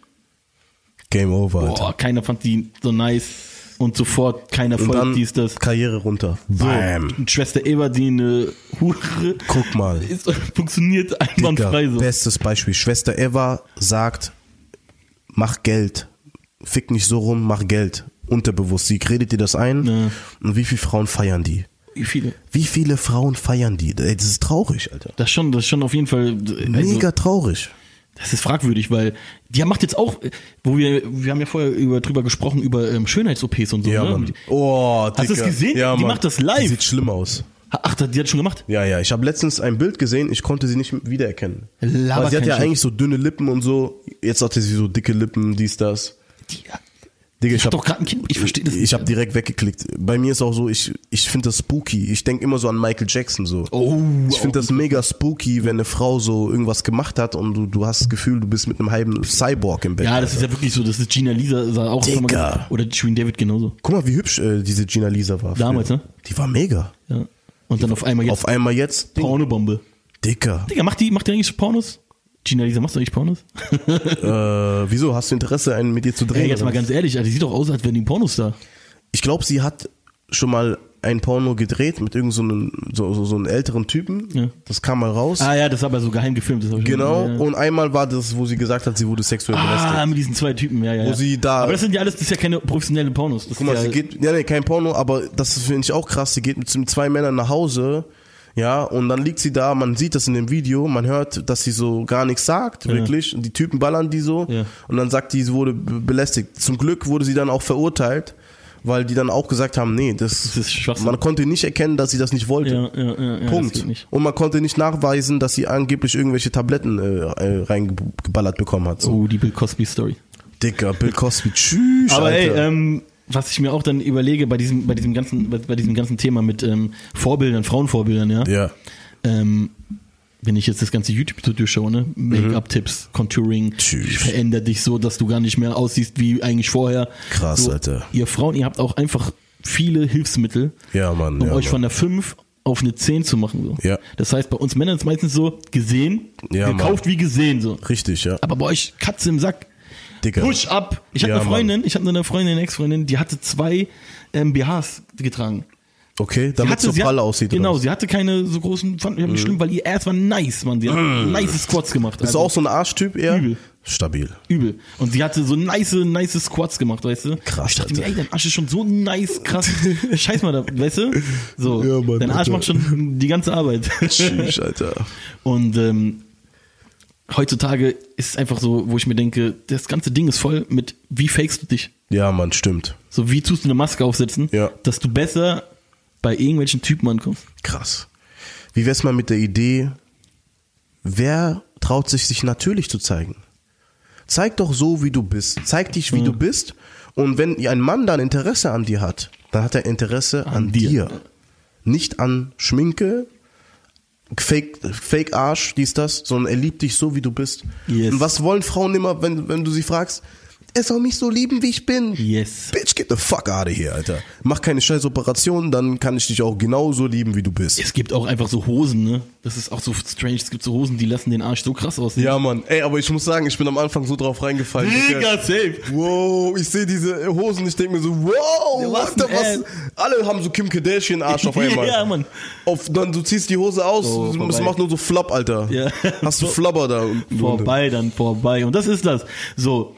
Game over, Alter.
Boah, keiner fand die so nice. Und sofort keiner
Und
folgt,
dann
dies, das.
Karriere runter.
So,
Bam.
und Schwester Eva, die eine Hure
Guck mal.
ist, funktioniert einwandfrei so.
Bestes Beispiel. Schwester Eva sagt, mach Geld. Fick nicht so rum, mach Geld. Unterbewusst. Sie redet dir das ein.
Ja.
Und wie viele Frauen feiern die?
Wie viele?
Wie viele Frauen feiern die? Ey, das ist traurig, Alter.
Das ist schon auf jeden Fall. Also,
Mega traurig.
das ist fragwürdig, weil die macht jetzt auch, wir haben ja vorher drüber gesprochen, über Schönheits-OPs und so.
Ja,
ne?
Mann. Oh, Dicker.
Hast du das gesehen?
Ja,
Die
Mann.
macht das live.
Die sieht schlimm aus.
Ach, die hat schon gemacht?
Ja. Ich habe letztens ein Bild gesehen, ich konnte sie nicht wiedererkennen.
Laber
Weil sie hat
kein
ja
Shit.
eigentlich so dünne Lippen und so. Jetzt hatte sie so dicke Lippen, dies, das. Digga,
Ich hab doch gerade ein Kind, ich verstehe das
Ich habe direkt weggeklickt. Bei mir ist auch so, ich finde das spooky. Ich denke immer so an Michael Jackson so. Ich finde das mega spooky, wenn eine Frau so irgendwas gemacht hat und du hast das Gefühl, du bist mit einem halben Cyborg im Bett.
Ja, das ist ja wirklich so, das ist Gina Lisa sah auch
Digga.
schon mal, oder Shirin David genauso.
Guck mal, wie hübsch diese Gina Lisa war.
Damals,
früher.
ne?
Die war mega.
Ja. Und dann auf einmal jetzt
Auf einmal jetzt,
Pornobombe.
Dicker.
Digga, macht die eigentlich Pornos? Gina Lisa, machst du eigentlich Pornos?
Wieso? Hast du Interesse, einen mit ihr zu drehen?
Ey, jetzt
oder
mal
was?
ganz ehrlich, Alter, die sieht doch aus, als wäre die ein Pornostar.
Ich glaube, sie hat schon mal ein Porno gedreht mit irgendeinem so einen älteren Typen.
Ja.
Das kam mal raus.
Ah ja, das war aber so geheim gefilmt. Das hab ich
Genau.
schon, ja.
Und einmal war das, wo sie gesagt hat, sie wurde sexuell belästigt.
Ah, mit diesen zwei Typen, ja.
Wo sie da-
Aber das sind ja alles, das ist ja keine professionelle Pornos. Das
Guck mal,
ist ja,
sie geht, ja, nee, kein Porno, aber das finde ich auch krass. Sie geht mit zwei Männern nach Hause, ja, und dann liegt sie da, man sieht das in dem Video, man hört, dass sie so gar nichts sagt, wirklich, und die Typen ballern die so,
Ja.
und dann sagt die, sie wurde belästigt. Zum Glück wurde sie dann auch verurteilt, weil die dann auch gesagt haben, nee, das
ist Schwachsinn.
man konnte nicht erkennen, dass sie das nicht wollte.
ja, das
Punkt.
geht nicht.
Und man konnte nicht nachweisen, dass sie angeblich irgendwelche Tabletten reingeballert bekommen hat. So.
Oh, die Bill Cosby Story.
Dicker, Bill Cosby, tschüss,
Aber
Alter.
ey, was ich mir auch dann überlege bei diesem ganzen Thema mit Vorbildern, Frauenvorbildern, ja.
Ja.
Wenn ich jetzt das ganze YouTube durchschaue, ne? Make-up-Tipps, Contouring,
Tschüss.
veränder dich so, dass du gar nicht mehr aussiehst wie eigentlich vorher.
Krass,
so,
Alter.
Ihr Frauen, ihr habt auch einfach viele Hilfsmittel,
Ja, Mann.
um
ja,
euch
Mann.
von der 5 auf eine 10 zu machen. So.
Ja.
Das heißt, bei uns Männern ist meistens so, gesehen,
Ja,
gekauft wie gesehen. So.
Richtig, ja.
Aber bei euch, Katze im Sack,
Dicker.
Push up. Ich hatte
Ja,
eine Freundin, eine Ex-Freundin, die hatte 2 BHs getragen.
Okay, damit es so
sie
pralle
hat-
aussieht.
Genau,
oder was?
sie hatte keine so großen, fand ich nicht schlimm, weil ihr Ass war nice, Mann. Sie hat nice Squats gemacht.
Bist du auch so ein Arschtyp eher?
Übel.
Stabil.
Übel. Und sie hatte so nice Squats gemacht, weißt du?
Krass,
Ich dachte mir,
Alter.
ey, dein Arsch ist schon so nice, krass. Scheiß mal da, weißt du? So,
Ja, Mann,
dein Arsch
Alter.
macht schon die ganze Arbeit.
Tschüss, Alter.
Und heutzutage ist es einfach so, wo ich mir denke, das ganze Ding ist voll mit, wie fakest du dich?
Ja, Mann, stimmt.
So, wie tust du eine Maske aufsetzen,
Ja.
dass du besser bei irgendwelchen Typen ankommst?
Krass. Wie wär's mal mit der Idee, wer traut sich natürlich zu zeigen? Zeig doch so, wie du bist. Zeig dich, wie du bist. Und wenn ein Mann dann Interesse an dir hat, dann hat er Interesse an dir. Nicht an Schminke, Fake Arsch, dies, das, sondern er liebt dich so, wie du bist.
Yes.
Und was wollen Frauen immer, wenn du sie fragst? Er soll mich so lieben, wie ich bin.
Yes.
Bitch, get the fuck out of here, Alter. Mach keine scheiß Operation, dann kann ich dich auch genauso lieben, wie du bist.
Es gibt auch einfach so Hosen, ne? Das ist auch so strange. Es gibt so Hosen, die lassen den Arsch so krass aussehen.
Ja, Mann. Ey, aber ich muss sagen, ich bin am Anfang so drauf reingefallen.
Mega safe.
Wow, ich sehe diese Hosen, ich denke mir so, wow,
Ja, was
Alter,
ein
was? Alle haben so Kim Kardashian Arsch auf einmal.
Ja, Mann.
Dann du ziehst die Hose aus,
Oh,
es
vorbei.
macht nur so Flop, Alter.
Ja.
Hast du Flubber da?
Vorbei. Und das ist das. So,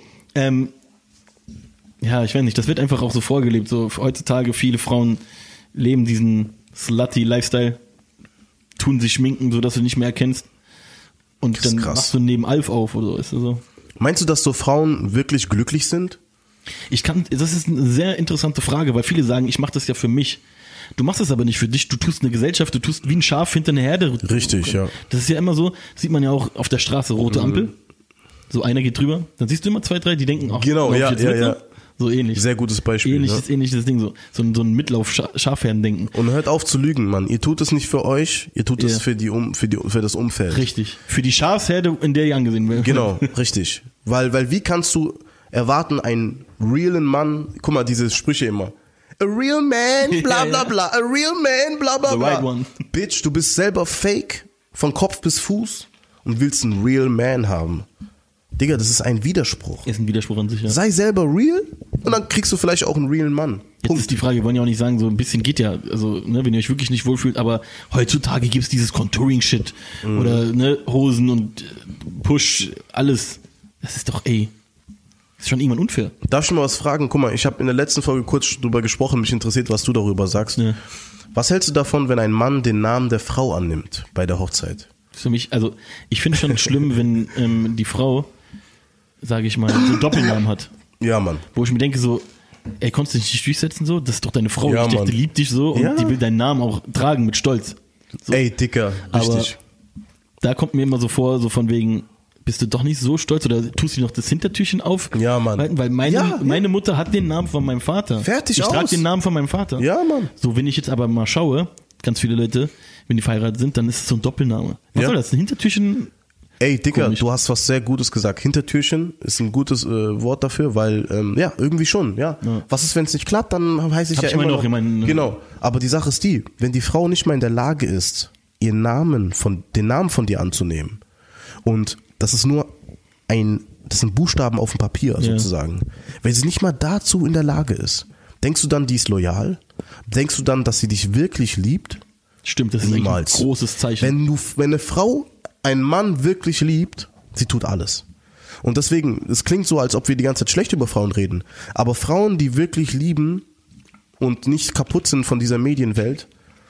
ja, ich weiß nicht, das wird einfach auch so vorgelebt. So, heutzutage viele Frauen leben diesen slutty Lifestyle, tun sich schminken, sodass du nicht mehr erkennst. Und
Das ist
dann
krass.
machst du neben Alf auf oder so, ist das so.
Meinst du, dass so Frauen wirklich glücklich sind?
Das ist eine sehr interessante Frage, weil viele sagen, ich mache das ja für mich. Du machst es aber nicht für dich, du tust eine Gesellschaft, du tust wie ein Schaf hinter einer Herde.
Richtig, ja.
Das ist ja immer so, sieht man ja auch auf der Straße, rote Ampel. So einer geht drüber, dann siehst du immer 2, 3, die denken, ach,
Genau,
lauf ich
ja,
jetzt
ja,
mit,
ja.
ne? So ähnlich.
Sehr gutes Beispiel.
Ähnliches Ding, so ein Mitlauf-Schafherden-Denken.
Und hört auf zu lügen, Mann. Ihr tut es nicht für euch, ihr tut es für das Umfeld.
Richtig. Für die Schafsherde, in der ihr angesehen werdet.
Genau, richtig. Weil wie kannst du erwarten, einen realen Mann, guck mal, diese Sprüche immer. A real man, bla bla bla. A real man, bla bla bla.
The right one.
Bitch, du bist selber fake, von Kopf bis Fuß und willst einen real man haben. Digga, das ist ein Widerspruch.
Ist ein Widerspruch an sich, ja.
Sei selber real und dann kriegst du vielleicht auch einen realen Mann.
Jetzt ist die Frage, wir wollen ja auch nicht sagen, so ein bisschen geht ja, also ne, wenn ihr euch wirklich nicht wohlfühlt, aber heutzutage gibt's dieses Contouring-Shit oder ne, Hosen und Push, alles. Das ist doch, ist schon irgendwann unfair.
Darf ich mal was fragen? Guck mal, ich habe in der letzten Folge kurz drüber gesprochen, mich interessiert, was du darüber sagst. Ja. Was hältst du davon, wenn ein Mann den Namen der Frau annimmt bei der Hochzeit?
Für mich, also ich finde schon schlimm, wenn die Frau, sage ich mal, so einen Doppelnamen hat.
Ja, Mann.
Wo ich mir denke so, konntest du dich nicht durchsetzen so? Das ist doch deine Frau,
ja,
die liebt dich so und die will deinen Namen auch tragen mit Stolz. So.
Dicker, richtig.
Aber da kommt mir immer so vor, so von wegen, bist du doch nicht so stolz oder tust du noch das Hintertürchen auf?
Ja, Mann.
Weil meine Mutter hat den Namen von meinem Vater.
Fertig
ich trage den Namen von meinem Vater.
Ja, Mann.
So, wenn ich jetzt aber mal schaue, ganz viele Leute, wenn die verheiratet sind, dann ist es so ein Doppelname. Was soll das? Ein Hintertürchen?
Dicker, du hast was sehr Gutes gesagt. Hintertürchen ist ein gutes Wort dafür, weil, irgendwie schon, ja. Was ist, wenn es nicht klappt, dann heißt ich ja immer noch. Genau. Aber die Sache ist die, wenn die Frau nicht mal in der Lage ist, den Namen von dir anzunehmen und das ist nur das sind Buchstaben auf dem Papier sozusagen. Wenn sie nicht mal dazu in der Lage ist, denkst du dann, die ist loyal? Denkst du dann, dass sie dich wirklich liebt?
Stimmt, das ist ein großes Zeichen.
Wenn eine Frau einen Mann wirklich liebt, sie tut alles. Und deswegen, es klingt so, als ob wir die ganze Zeit schlecht über Frauen reden. Aber Frauen, die wirklich lieben und nicht kaputt sind von dieser Medienwelt,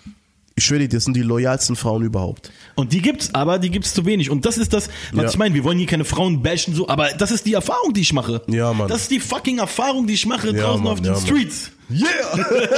ich schwöre dir, das sind die loyalsten Frauen überhaupt.
Und die gibt's zu wenig. Und das ist das, was ich meine. Wir wollen hier keine Frauen bashen, so, aber das ist die Erfahrung, die ich mache.
Ja, Mann.
Das ist die fucking Erfahrung, die ich mache draußen auf den Streets.
Yeah!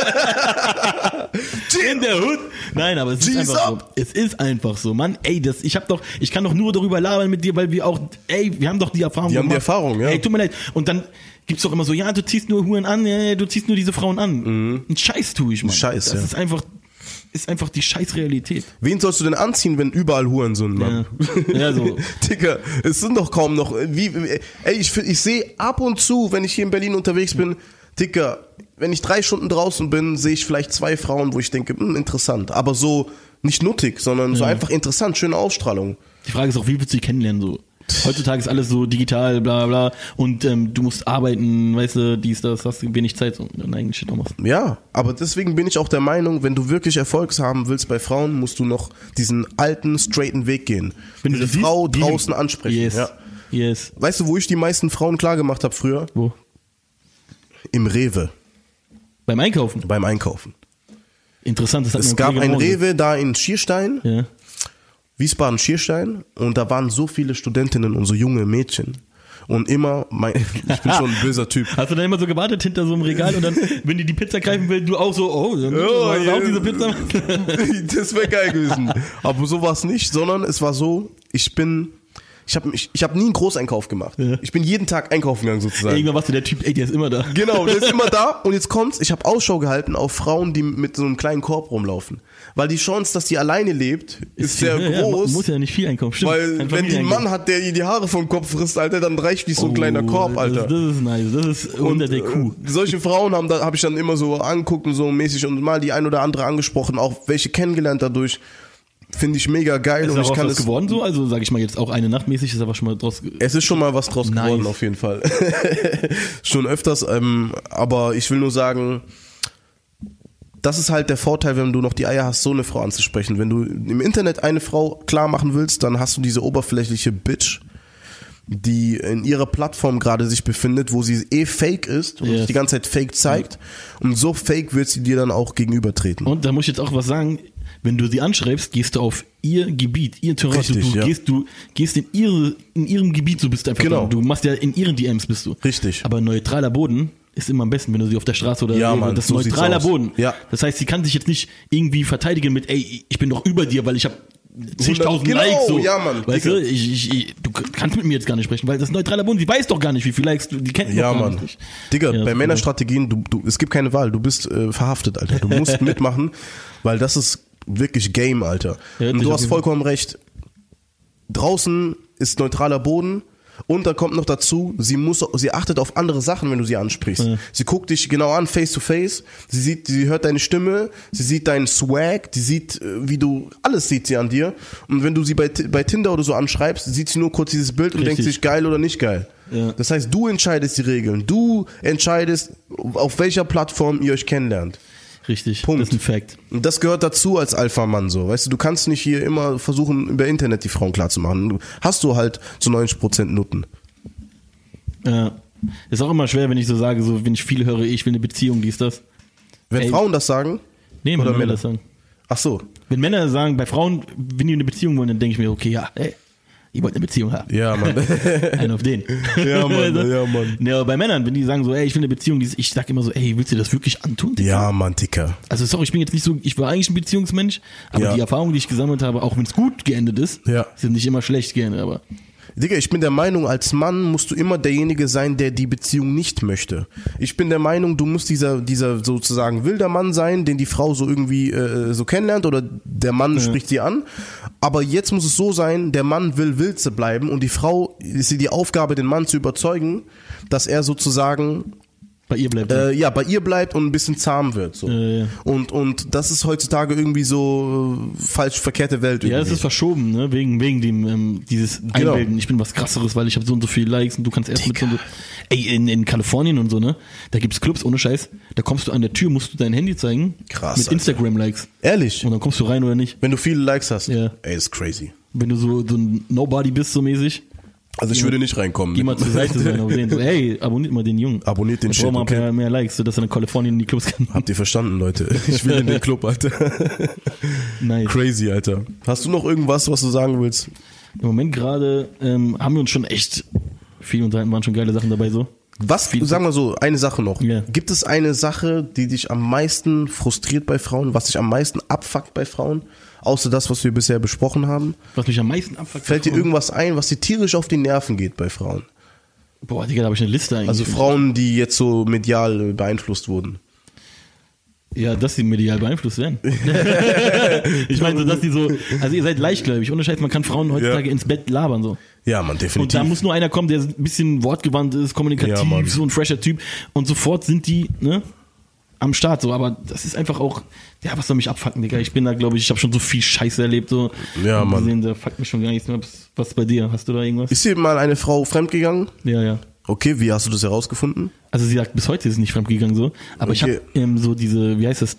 In der Hood. Nein, aber es ist einfach so. Es ist einfach so, Mann. Ich kann doch nur darüber labern mit dir, weil wir haben doch die Erfahrung gemacht.
Die haben die Erfahrung, ja.
Tut mir leid. Und dann gibt's doch immer so, du ziehst nur Huren an, du ziehst nur diese Frauen an. Ein Scheiß tue ich, Mann.
Scheiß,
das ist einfach die Scheißrealität.
Wen sollst du denn anziehen, wenn überall Huren sind, Mann?
Ja so.
Digga, es sind doch kaum noch, ich sehe ab und zu, wenn ich hier in Berlin unterwegs bin, Digga, wenn ich 3 Stunden draußen bin, sehe ich vielleicht 2 Frauen, wo ich denke, interessant, aber so nicht nuttig, sondern so einfach interessant, schöne Ausstrahlung.
Die Frage ist auch, wie willst du die kennenlernen, so? Heutzutage ist alles so digital, bla bla, und du musst arbeiten, weißt du, dies, das, hast du wenig Zeit und deinen eigenen Shit noch machst.
Ja, aber deswegen bin ich auch der Meinung, wenn du wirklich Erfolg haben willst bei Frauen, musst du noch diesen alten, straighten Weg gehen.
Wenn du
diese Frau draußen ansprechen.
Yes.
Weißt du, wo ich die meisten Frauen klar gemacht habe früher?
Wo?
Im Rewe.
Beim Einkaufen?
Beim Einkaufen.
Interessant.
Es gab ein Rewe da in Schierstein.
Ja.
Wiesbaden-Schierstein und da waren so viele Studentinnen und so junge Mädchen und immer, ich bin schon ein böser Typ.
Hast du dann immer so gewartet hinter so einem Regal und dann, wenn die Pizza greifen will, du auch so, auch diese Pizza?
Das wäre geil gewesen. Aber so war es nicht, sondern es war so, ich habe nie einen Großeinkauf gemacht. Ja. Ich bin jeden Tag einkaufen gegangen sozusagen.
Irgendwann warst du der Typ, der ist immer da.
Genau, der ist immer da und jetzt kommt's, ich habe Ausschau gehalten auf Frauen, die mit so einem kleinen Korb rumlaufen. Weil die Chance, dass die alleine lebt, ist sehr groß.
Muss ja nicht viel einkaufen, stimmt.
Weil wenn die einen Mann hat, der ihr die Haare vom Kopf frisst, Alter, dann reicht nicht so ein kleiner Korb, Alter.
Das ist nice, das ist unter der Kuh.
Solche Frauen habe ich dann immer so angeguckt und so mäßig und mal die ein oder andere angesprochen, auch welche kennengelernt dadurch. Finde ich mega geil.
Ist
und ich kann
was geworden so? Also sage ich mal jetzt auch eine Nacht mäßig, ist aber schon mal draus.
Es ist schon mal was draus geworden auf jeden Fall. Schon öfters, aber ich will nur sagen, das ist halt der Vorteil, wenn du noch die Eier hast, so eine Frau anzusprechen. Wenn du im Internet eine Frau klar machen willst, dann hast du diese oberflächliche Bitch, die in ihrer Plattform gerade sich befindet, wo sie fake ist und sich die ganze Zeit fake zeigt. Und so fake wird sie dir dann auch gegenübertreten.
Und da muss ich jetzt auch was sagen. Wenn du sie anschreibst, gehst du auf ihr Gebiet, ihr Terrain. Du gehst in ihrem Gebiet, so bist du einfach dran. Du machst ja in ihren DMs bist du.
Richtig.
Aber neutraler Boden ist immer am besten, wenn du sie auf der Straße oder das
so
neutraler Boden.
Ja.
Das heißt, sie kann sich jetzt nicht irgendwie verteidigen mit, ich bin doch über dir, weil ich habe zigtausend
Genau,
Likes. So.
ja, Mann,
Weißt du, du kannst mit mir jetzt gar nicht sprechen, weil das ist ein neutraler Boden, sie weiß doch gar nicht, wie viele Likes die kennt
Ja,
noch gar
Mann.
nicht.
Digga,
Ja,
bei
das
Männerstrategien, es gibt keine Wahl. Du bist verhaftet, Alter. Du musst mitmachen, weil das ist wirklich Game, Alter.
Ja,
und du hast
okay.
vollkommen recht. Draußen ist neutraler Boden. Und da kommt noch dazu, sie achtet auf andere Sachen, wenn du sie ansprichst.
Ja.
Sie guckt dich genau an, face to face. Sie hört deine Stimme, sie sieht deinen Swag, die sieht, alles sieht sie an dir. Und wenn du sie bei Tinder oder so anschreibst, sieht sie nur kurz dieses Bild und
Richtig.
denkt sich, geil oder nicht geil.
Ja.
Das heißt, du entscheidest die Regeln. Du entscheidest, auf welcher Plattform ihr euch kennenlernt.
Richtig,
Punkt.
das ist ein Fact.
Und das gehört dazu als Alpha-Mann so. Weißt du kannst nicht hier immer versuchen, über Internet die Frauen klarzumachen. Hast du halt zu 90% Nutten.
Ja. Ist auch immer schwer, wenn ich so sage, so wenn ich viel höre, ich will eine Beziehung, dies, das.
Wenn
Ey.
Frauen das sagen,
Nee,
Oder
wenn Männer
Männer?
das sagen.
ach so,
Wenn Männer sagen, bei Frauen, wenn die eine Beziehung wollen, dann denke ich mir, okay, ja, ey, ihr wollt eine Beziehung haben.
ja, Mann.
Einen auf den.
Ja, Mann, ja, Mann.
Ja, aber bei Männern, wenn die sagen so, ey, ich will eine Beziehung, ich sag immer so, ey, willst du das wirklich antun? Digga?
Ja, Mann, Dicker.
Also sorry, ich bin jetzt nicht so, ich war eigentlich ein Beziehungsmensch, aber
Ja.
die Erfahrungen, die ich gesammelt habe, auch wenn es gut geendet ist,
Ja.
sind nicht immer schlecht geendet, aber
Digga, ich bin der Meinung, als Mann musst du immer derjenige sein, der die Beziehung nicht möchte. Ich bin der Meinung, du musst dieser sozusagen wilder Mann sein, den die Frau so irgendwie so kennenlernt oder der Mann spricht sie an. Aber jetzt muss es so sein, der Mann will Wilze bleiben und die Frau ist die Aufgabe, den Mann zu überzeugen, dass er sozusagen
bei ihr bleibt.
bei ihr bleibt und ein bisschen zahm wird. So.
Ja.
Und das ist heutzutage irgendwie so falsch verkehrte Welt.
Ja,
Irgendwie.
das ist verschoben, ne? Wegen dem dieses
Genau.
Einbilden, ich bin was krasseres, weil ich habe so und so viele Likes und du kannst erst mit so und so. Ey, in Kalifornien und so, ne? Da gibt's Clubs ohne Scheiß. Da kommst du an der Tür, musst du dein Handy zeigen.
Krass,
Mit
Alter.
Instagram-Likes.
Ehrlich?
Und dann kommst du rein oder nicht.
Wenn du viele Likes hast.
Ja.
Ey, ist crazy.
Wenn du so ein Nobody bist, so mäßig.
Also ich würde nicht reinkommen.
Geh mal zur Seite so und sehen, so, ey, abonniert mal den Jungen.
Abonniert den
Ich brauche mal ein
Shit,
paar mehr Likes, sodass er in Kalifornien in die Clubs kann.
Habt ihr verstanden, Leute? Ich will in den Club, Alter.
Nice.
Crazy, Alter. Hast du noch irgendwas, was du sagen willst?
Im Moment gerade haben wir uns schon echt viel unterhalten, waren schon geile Sachen dabei so.
Sagen wir so, eine Sache noch.
Ja.
Gibt es eine Sache, die dich am meisten frustriert bei Frauen, was dich am meisten abfuckt bei Frauen? Außer das, was wir bisher besprochen haben.
Was mich am meisten abfuckt.
Fällt dir irgendwas ein, was dir tierisch auf die Nerven geht bei Frauen?
Boah, Digga, da habe ich eine Liste eigentlich.
Also Frauen, die jetzt so medial beeinflusst wurden.
Ja, dass sie medial beeinflusst werden. Ich meine so, dass die so, also ihr seid leichtgläubig. Ohne Scheiß, man kann Frauen heutzutage ins Bett labern so.
Ja, Mann,
Und
definitiv.
da muss nur einer kommen, der ein bisschen wortgewandt ist, kommunikativ,
Ja, Mann.
so ein fresher Typ. Und sofort sind die, ne, am Start so. Aber das ist einfach auch, ja, was soll mich abfucken, Digga? Ich bin da, glaube ich habe schon so viel Scheiße erlebt so.
Ja,
Und
Mann.
gesehen, da fuckt mich schon gar nichts mehr. Was ist bei dir? Hast du da irgendwas?
Ist dir mal eine Frau fremdgegangen?
Ja, ja.
Okay, wie hast du das herausgefunden?
Also sie sagt, bis heute ist sie nicht fremdgegangen so. Aber ich
Okay.
habe so diese, wie heißt das,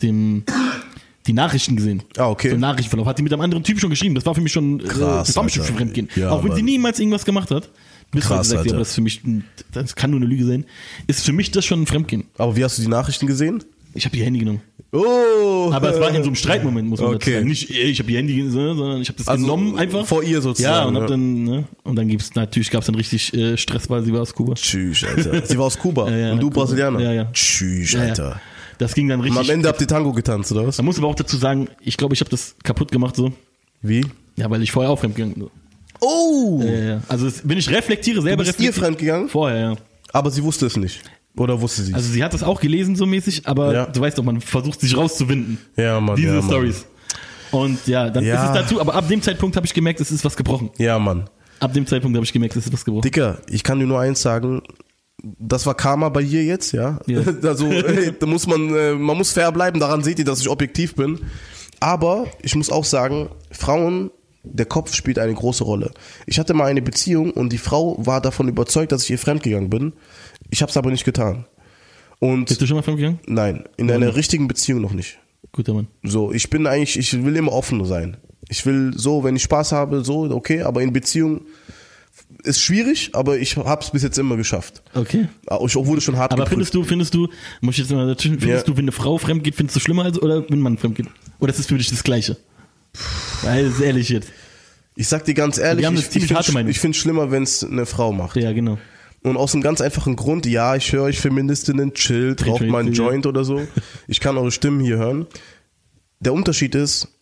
die Nachrichten gesehen.
Ah, okay.
So Nachrichtenverlauf. Hat die mit einem anderen Typ schon geschrieben. Das war für mich schon,
Krass,
das war mir schon
Alter.
für Fremdgehen.
Ja,
Auch wenn sie
Mann.
niemals irgendwas gemacht hat. Bis
Krass,
heute sagt sie,
Alter.
aber das ist für mich, das kann nur eine Lüge sein. Ist für mich das schon ein Fremdgehen.
Aber wie hast du die Nachrichten gesehen?
Ich habe ihr Handy genommen.
Oh!
Aber es war in so einem Streitmoment, muss man dazu
Okay.
sagen. Nicht, ich habe ihr Handy genommen, sondern ich habe das genommen einfach.
Vor ihr sozusagen.
Ja, und hab dann, ne, und dann natürlich gab's dann richtig Stress, weil sie war aus Kuba.
Tschüss, Alter. Sie war aus Kuba.
Ja, ja,
und du
Kuba.
Brasilianer.
Ja, ja.
Tschüss,
Ja, ja.
Alter.
Das ging dann
Und
richtig.
am Ende habt ihr Tango getanzt, oder was?
Man muss aber auch dazu sagen, ich glaube, ich habe das kaputt gemacht so.
Wie?
Ja, weil ich vorher auch fremdgegangen bin.
Oh!
Ja. Also wenn ich reflektiere, selber
Bist ihr fremdgegangen?
Vorher, ja.
Aber sie wusste es nicht. Oder wusste sie es?
Also sie hat das auch gelesen so mäßig, aber
Ja.
du weißt doch, man versucht sich rauszuwinden.
Ja, Mann.
Diese
ja, Mann.
Stories. Und ja, dann
Ja.
ist es dazu, aber ab dem Zeitpunkt habe ich gemerkt, es ist was gebrochen.
Ja, Mann.
Ab dem Zeitpunkt habe ich gemerkt, es ist was gebrochen.
Dicker, ich kann dir nur eins sagen. Das war Karma bei dir jetzt, ja.
Ja.
Also, da muss man muss fair bleiben. Daran seht ihr, dass ich objektiv bin. Aber ich muss auch sagen, Frauen, der Kopf spielt eine große Rolle. Ich hatte mal eine Beziehung und die Frau war davon überzeugt, dass ich ihr fremdgegangen bin. Ich habe es aber nicht getan. Und
Bist du schon mal fremdgegangen?
nein, in einer richtigen Beziehung noch nicht.
Guter Mann.
So, ich will immer offen sein. Ich will so, wenn ich Spaß habe, so, okay, aber in Beziehung ist schwierig, aber ich habe es bis jetzt immer geschafft.
Okay.
Ich wurde schon hart
Aber
geprüft.
findest du, muss ich jetzt mal dazwischen, findest
Ja.
du, wenn eine Frau fremd geht, findest du schlimmer als, oder wenn man fremd geht? Oder ist es für dich das Gleiche? Weil, das ist ehrlich jetzt.
Ich sag dir ganz ehrlich,
Wir haben eine ziemlich harte Meinung.
ich finde es schlimmer, wenn es eine Frau macht.
Ja, genau.
Und aus einem ganz einfachen Grund, ja, ich höre euch Feministinnen, chillt, raucht mal einen
ja.
Joint oder so. Ich kann eure Stimmen hier hören. Der Unterschied ist,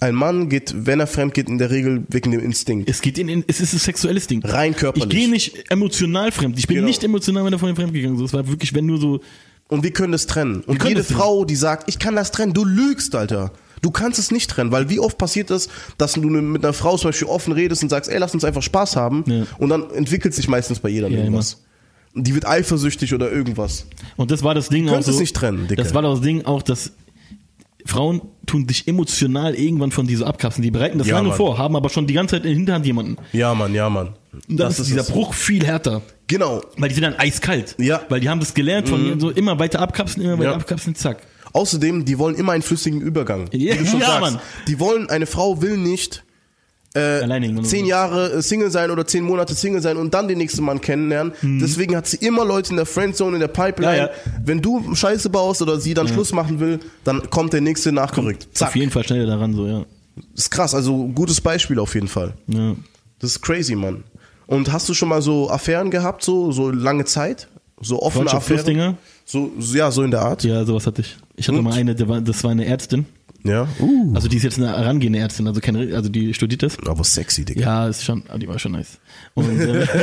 ein Mann geht, wenn er fremd geht, in der Regel wegen dem Instinkt.
Es ist ein sexuelles Ding.
Rein körperlich.
Ich gehe nicht emotional fremd. Ich bin nicht emotional, wenn er vorhin fremd gegangen ist. Es war wirklich, wenn nur so.
Und wir können das trennen. Und jede Frau, die sagt, ich kann das trennen, du lügst, Alter. Du kannst es nicht trennen, weil wie oft passiert es, dass du mit einer Frau zum Beispiel offen redest und sagst, ey, lass uns einfach Spaß haben. Ja. Und dann entwickelt sich meistens bei jeder irgendwas. Immer. Die wird eifersüchtig oder irgendwas.
Und das war das Ding auch so. Du
kannst es nicht trennen, Dicke.
Das war das Ding auch, dass Frauen tun sich emotional irgendwann von dir so abkapseln. Die bereiten das lange vor, haben aber schon die ganze Zeit in der Hinterhand jemanden.
Ja, Mann.
Und dann ist dieser Bruch viel härter.
Genau.
Weil die sind dann eiskalt.
Ja.
Weil die haben das gelernt von mir, so immer weiter abkapseln, zack.
Außerdem, die wollen immer einen flüssigen Übergang.
Ja,
wie du schon sagst.
Mann.
Eine Frau will nicht 10 Jahre Single sein oder 10 Monate Single sein und dann den nächsten Mann kennenlernen. Deswegen hat sie immer Leute in der Friendzone, in der Pipeline. Ja. Wenn du Scheiße baust oder sie dann Schluss machen will, dann kommt der nächste nachgerückt. Zack.
Auf jeden Fall schneller daran, so, ja.
Das ist krass, also gutes Beispiel auf jeden Fall.
Ja.
Das ist crazy, Mann. Und hast du schon mal so Affären gehabt, so lange Zeit? So offene Affären? So in der Art?
Ja, sowas hatte ich. Ich hatte mal eine, das war eine Ärztin.
Ja.
Also die ist jetzt eine herangehende Ärztin, also die studiert das.
Aber sexy, Digga.
Ja, die war schon nice. Und,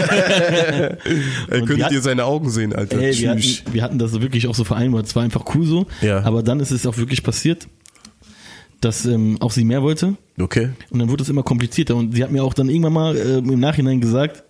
könntet ihr seine Augen sehen, Alter.
Wir hatten das wirklich auch so vereinbart. Es war einfach cool so.
Ja.
Aber dann ist es auch wirklich passiert, dass auch sie mehr wollte.
Okay.
Und dann wurde es immer komplizierter. Und sie hat mir auch dann irgendwann mal im Nachhinein gesagt,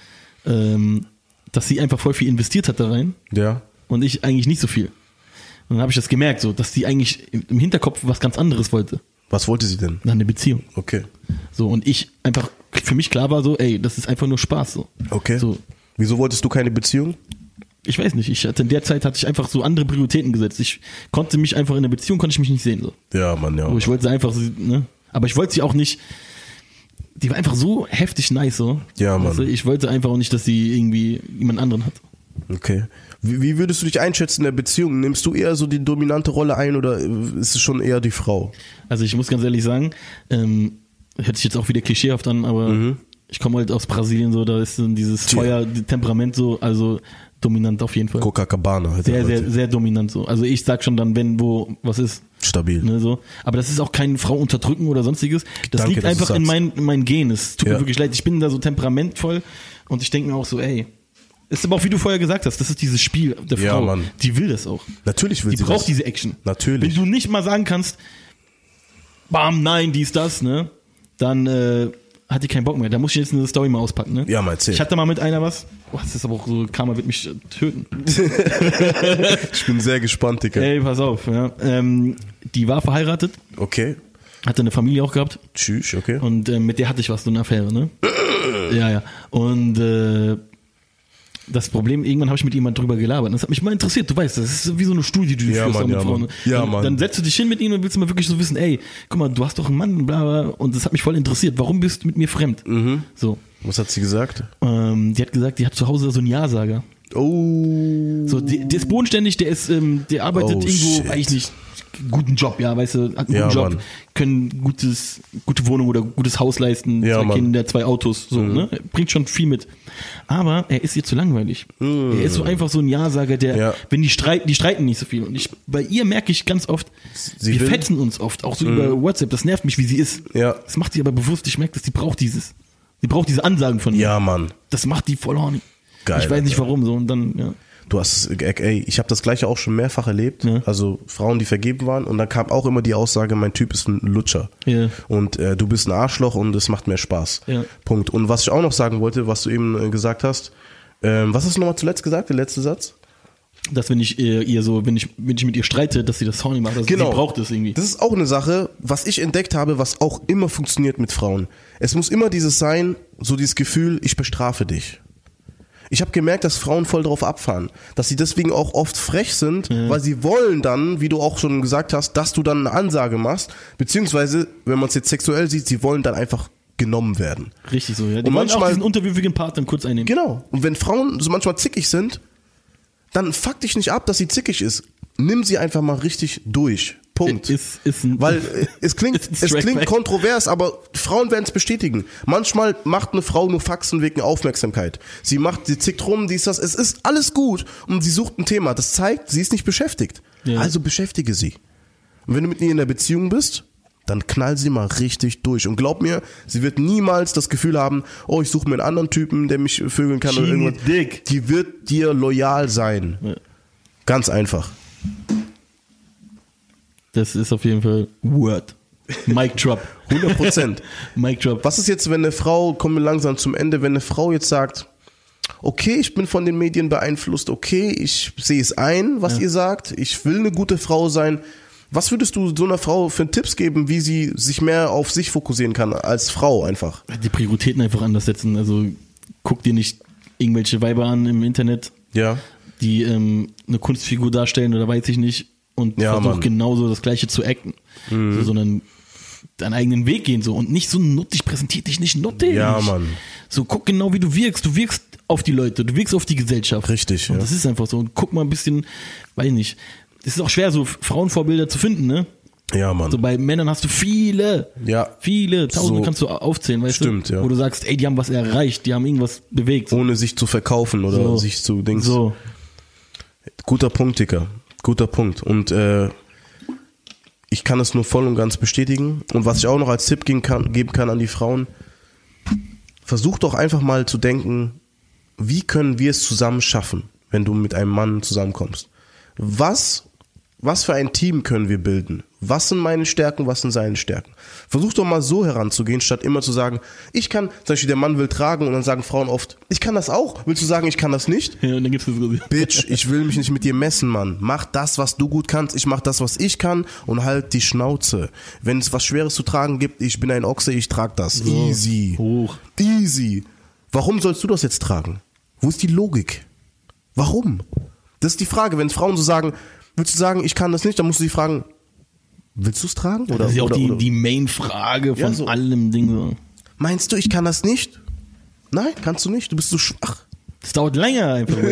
dass sie einfach voll viel investiert hat da rein.
Ja.
Und ich eigentlich nicht so viel. Und dann habe ich das gemerkt, so, dass sie eigentlich im Hinterkopf was ganz anderes wollte.
Was wollte sie denn?
Eine Beziehung.
Okay.
So, und ich einfach, für mich klar war so, ey, das ist einfach nur Spaß, so.
Okay.
So.
Wieso wolltest du keine Beziehung?
Ich weiß nicht, in der Zeit hatte ich einfach so andere Prioritäten gesetzt. Ich konnte mich einfach in der Beziehung, konnte ich mich nicht sehen, so.
Ja, Mann, ja.
So, ich wollte sie einfach, ne? Aber ich wollte sie auch nicht, die war einfach so heftig nice, so.
Ja, Mann.
Also ich wollte einfach auch nicht, dass sie irgendwie jemand anderen hat.
Okay. Wie würdest du dich einschätzen in der Beziehung? Nimmst du eher so die dominante Rolle ein oder ist es schon eher die Frau?
Also ich muss ganz ehrlich sagen, hört sich jetzt auch wieder klischeehaft an, aber ich komme halt aus Brasilien, so, da ist so dieses Feuer, Temperament so, also dominant auf jeden Fall.
Copacabana.
Sehr, sehr, sehr dominant so. Also ich sag schon dann, wenn wo was ist.
Stabil.
Ne, so. Aber das ist auch kein Frau unterdrücken oder sonstiges. Das liegt einfach in mein Gen. Es tut mir wirklich leid. Ich bin da so temperamentvoll und ich denke mir auch so, ey, ist aber auch, wie du vorher gesagt hast, das ist dieses Spiel der Frau.
Ja, Mann.
Die will das auch.
Natürlich will sie das.
Die braucht diese Action.
Natürlich.
Wenn du nicht mal sagen kannst, bam, nein, dies, das, ne, dann hat die keinen Bock mehr. Da muss ich jetzt eine Story mal auspacken, ne?
Ja, mal erzähl.
Ich hatte mal mit einer was. Boah, das ist aber auch so, Karma wird mich töten.
Ich bin sehr gespannt, Digga.
Ey, pass auf, ja. Die war verheiratet.
Okay.
Hatte eine Familie auch gehabt.
Tschüss, okay.
Und mit der hatte ich was, so eine Affäre, ne? Ja. Und das Problem, irgendwann habe ich mit jemand drüber gelabert. Das hat mich mal interessiert. Du weißt, das ist wie so eine Studie, die du führst auch mit Frauen.
Ja, Mann.
Dann setzt du dich hin mit ihnen und willst mal wirklich so wissen, ey, guck mal, du hast doch einen Mann, bla bla. Und das hat mich voll interessiert. Warum bist du mit mir fremd? So.
Was hat sie gesagt?
Die hat gesagt, die hat zu Hause so einen Ja-Sager.
Oh.
So, der ist bodenständig, der arbeitet irgendwo, weiß ich nicht, guten Job, ja, weißt du, hat einen guten Job,
Mann.
können gute Wohnung oder gutes Haus leisten, 2 Kinder, 2 Autos, so, ne? Bringt schon viel mit. Aber er ist ihr zu langweilig. Er ist so einfach so ein Ja-Sager, der, wenn die streiten nicht so viel. Und bei ihr merke ich ganz oft, wir fetzen uns oft, auch so über WhatsApp, das nervt mich, wie sie ist.
Ja.
Das macht sie aber bewusst, ich merke, dass sie braucht dieses. Sie braucht diese Ansagen von mir.
Ja, Mann.
Das macht die voll horny.
Geil.
Ich weiß nicht warum, so, und dann, ja.
Ich habe das Gleiche auch schon mehrfach erlebt. Ja. Also Frauen, die vergeben waren. Und dann kam auch immer die Aussage, mein Typ ist ein Lutscher.
Ja.
Und du bist ein Arschloch und es macht mehr Spaß.
Ja.
Punkt. Und was ich auch noch sagen wollte, was du eben gesagt hast, was hast du nochmal zuletzt gesagt, der letzte Satz?
Dass wenn ich mit ihr streite, dass sie das horny macht. Also
genau.
Sie braucht das irgendwie.
Das ist auch eine Sache, was ich entdeckt habe, was auch immer funktioniert mit Frauen. Es muss immer dieses sein, so dieses Gefühl, ich bestrafe dich. Ich habe gemerkt, dass Frauen voll drauf abfahren, dass sie deswegen auch oft frech sind, weil sie wollen dann, wie du auch schon gesagt hast, dass du dann eine Ansage machst, beziehungsweise, wenn man es jetzt sexuell sieht, sie wollen dann einfach genommen werden.
Richtig so, ja. Die
und
wollen
manchmal
auch diesen unterwürfigen Part dann kurz einnehmen.
Genau. Und wenn Frauen so manchmal zickig sind, dann fuck dich nicht ab, dass sie zickig ist. Nimm sie einfach mal richtig durch. Punkt. Weil es klingt kontrovers, aber Frauen werden es bestätigen. Manchmal macht eine Frau nur Faxen wegen Aufmerksamkeit. Sie zickt rum, dies, das. Es ist alles gut und sie sucht ein Thema. Das zeigt, sie ist nicht beschäftigt. Ja. Also beschäftige sie. Und wenn du mit ihr in der Beziehung bist, dann knall sie mal richtig durch. Und glaub mir, sie wird niemals das Gefühl haben, oh, ich suche mir einen anderen Typen, der mich vögeln kann oder irgendwas.
Dick.
Die wird dir loyal sein.
Ja.
Ganz einfach.
Das ist auf jeden Fall Word. Mic drop.
100%.
Mic drop.
Was ist jetzt, wenn eine Frau, kommen wir langsam zum Ende, wenn eine Frau jetzt sagt, okay, ich bin von den Medien beeinflusst, okay, ich sehe es ein, was ihr sagt, ich will eine gute Frau sein. Was würdest du so einer Frau für Tipps geben, wie sie sich mehr auf sich fokussieren kann, als Frau einfach?
Die Prioritäten einfach anders setzen. Also guck dir nicht irgendwelche Weiber an im Internet,
Ja.
die eine Kunstfigur darstellen oder weiß ich nicht und
Ja,
versuch
Mann.
genauso das Gleiche zu acten. So, sondern deinen eigenen Weg gehen so und nicht so nuttig, präsentiert dich nicht nuttig.
Ja, Mann.
So guck genau, wie du wirkst. Du wirkst auf die Leute, du wirkst auf die Gesellschaft.
Richtig,
Und
ja.
das ist einfach so. Und guck mal ein bisschen, weiß ich nicht. Es ist auch schwer, so Frauenvorbilder zu finden, ne?
Ja, Mann.
So bei Männern hast du viele,
Ja.
Tausende
So.
kannst du aufzählen, weißt
Stimmt,
du?
ja.
Wo du sagst, ey, die haben was erreicht, die haben irgendwas bewegt.
Ohne sich zu verkaufen oder
So.
sich zu Dings.
So.
Guter Punkt, Dicker. Guter Punkt. Und ich kann es nur voll und ganz bestätigen. Und was ich auch noch als Tipp geben kann an die Frauen, versuch doch einfach mal zu denken, wie können wir es zusammen schaffen, wenn du mit einem Mann zusammenkommst? Was für ein Team können wir bilden? Was sind meine Stärken, was sind seine Stärken? Versuch doch mal so heranzugehen, statt immer zu sagen, ich kann, zum Beispiel der Mann will tragen und dann sagen Frauen oft, ich kann das auch. Willst du sagen, ich kann das nicht?
Ja, und dann gibt's das so.
Bitch, ich will mich nicht mit dir messen, Mann. Mach das, was du gut kannst, ich mach das, was ich kann und halt die Schnauze. Wenn es was Schweres zu tragen gibt, ich bin ein Ochse, ich trag das.
So.
Easy.
Hoch.
Easy. Warum sollst du das jetzt tragen? Wo ist die Logik? Warum? Das ist die Frage. Wenn Frauen so sagen, willst du sagen, ich kann das nicht, dann musst du sie fragen, willst du es tragen? Oder,
Das ist ja auch
oder,
die Main-Frage von
Ja, so.
allem Ding. So.
Meinst du, ich kann das nicht? Nein, kannst du nicht. Du bist so schwach.
Das dauert länger einfach. bei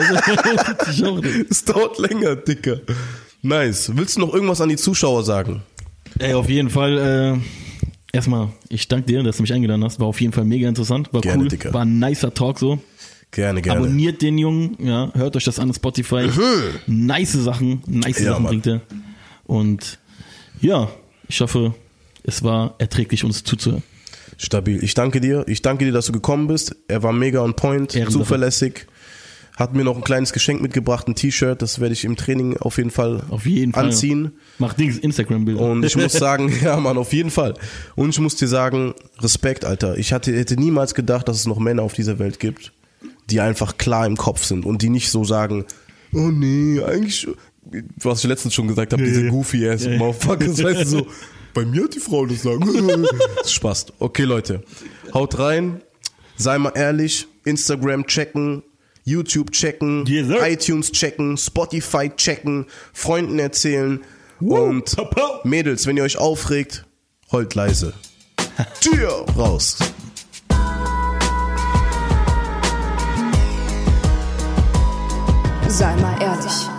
dir.
Es dauert länger, Dicker. Nice. Willst du noch irgendwas an die Zuschauer sagen?
Ey, auf jeden Fall, erstmal, ich danke dir, dass du mich eingeladen hast. War auf jeden Fall mega interessant, war
Gerne,
cool,
Dicker.
war ein nicer Talk so.
Gerne, gerne.
Abonniert den Jungen, ja, hört euch das an Spotify. Nice Sachen
Ja, Mann.
bringt er. Und ja, ich hoffe, es war erträglich, uns zuzuhören.
Stabil. Ich danke dir, dass du gekommen bist. Er war mega on point,
Ehrensache.
zuverlässig. Hat mir noch ein kleines Geschenk mitgebracht, ein T-Shirt. Das werde ich im Training auf jeden Fall anziehen.
Mach Dings, Instagram-Bilder.
Und ich muss sagen, ja Mann, auf jeden Fall. Und ich muss dir sagen, Respekt, Alter. Ich hätte niemals gedacht, dass es noch Männer auf dieser Welt gibt, die einfach klar im Kopf sind und die nicht so sagen, oh nee, eigentlich, was ich letztens schon gesagt habe, diese goofy-ass Motherfuckers, weißt du, so, bei mir hat die Frau das sagen. Das ist Spaß. Okay, Leute, haut rein, sei mal ehrlich, Instagram checken, YouTube checken,
Yes, sir.
iTunes checken, Spotify checken, Freunden erzählen und Mädels, wenn ihr euch aufregt, heult leise. Tür raus.
Sei mal ehrlich.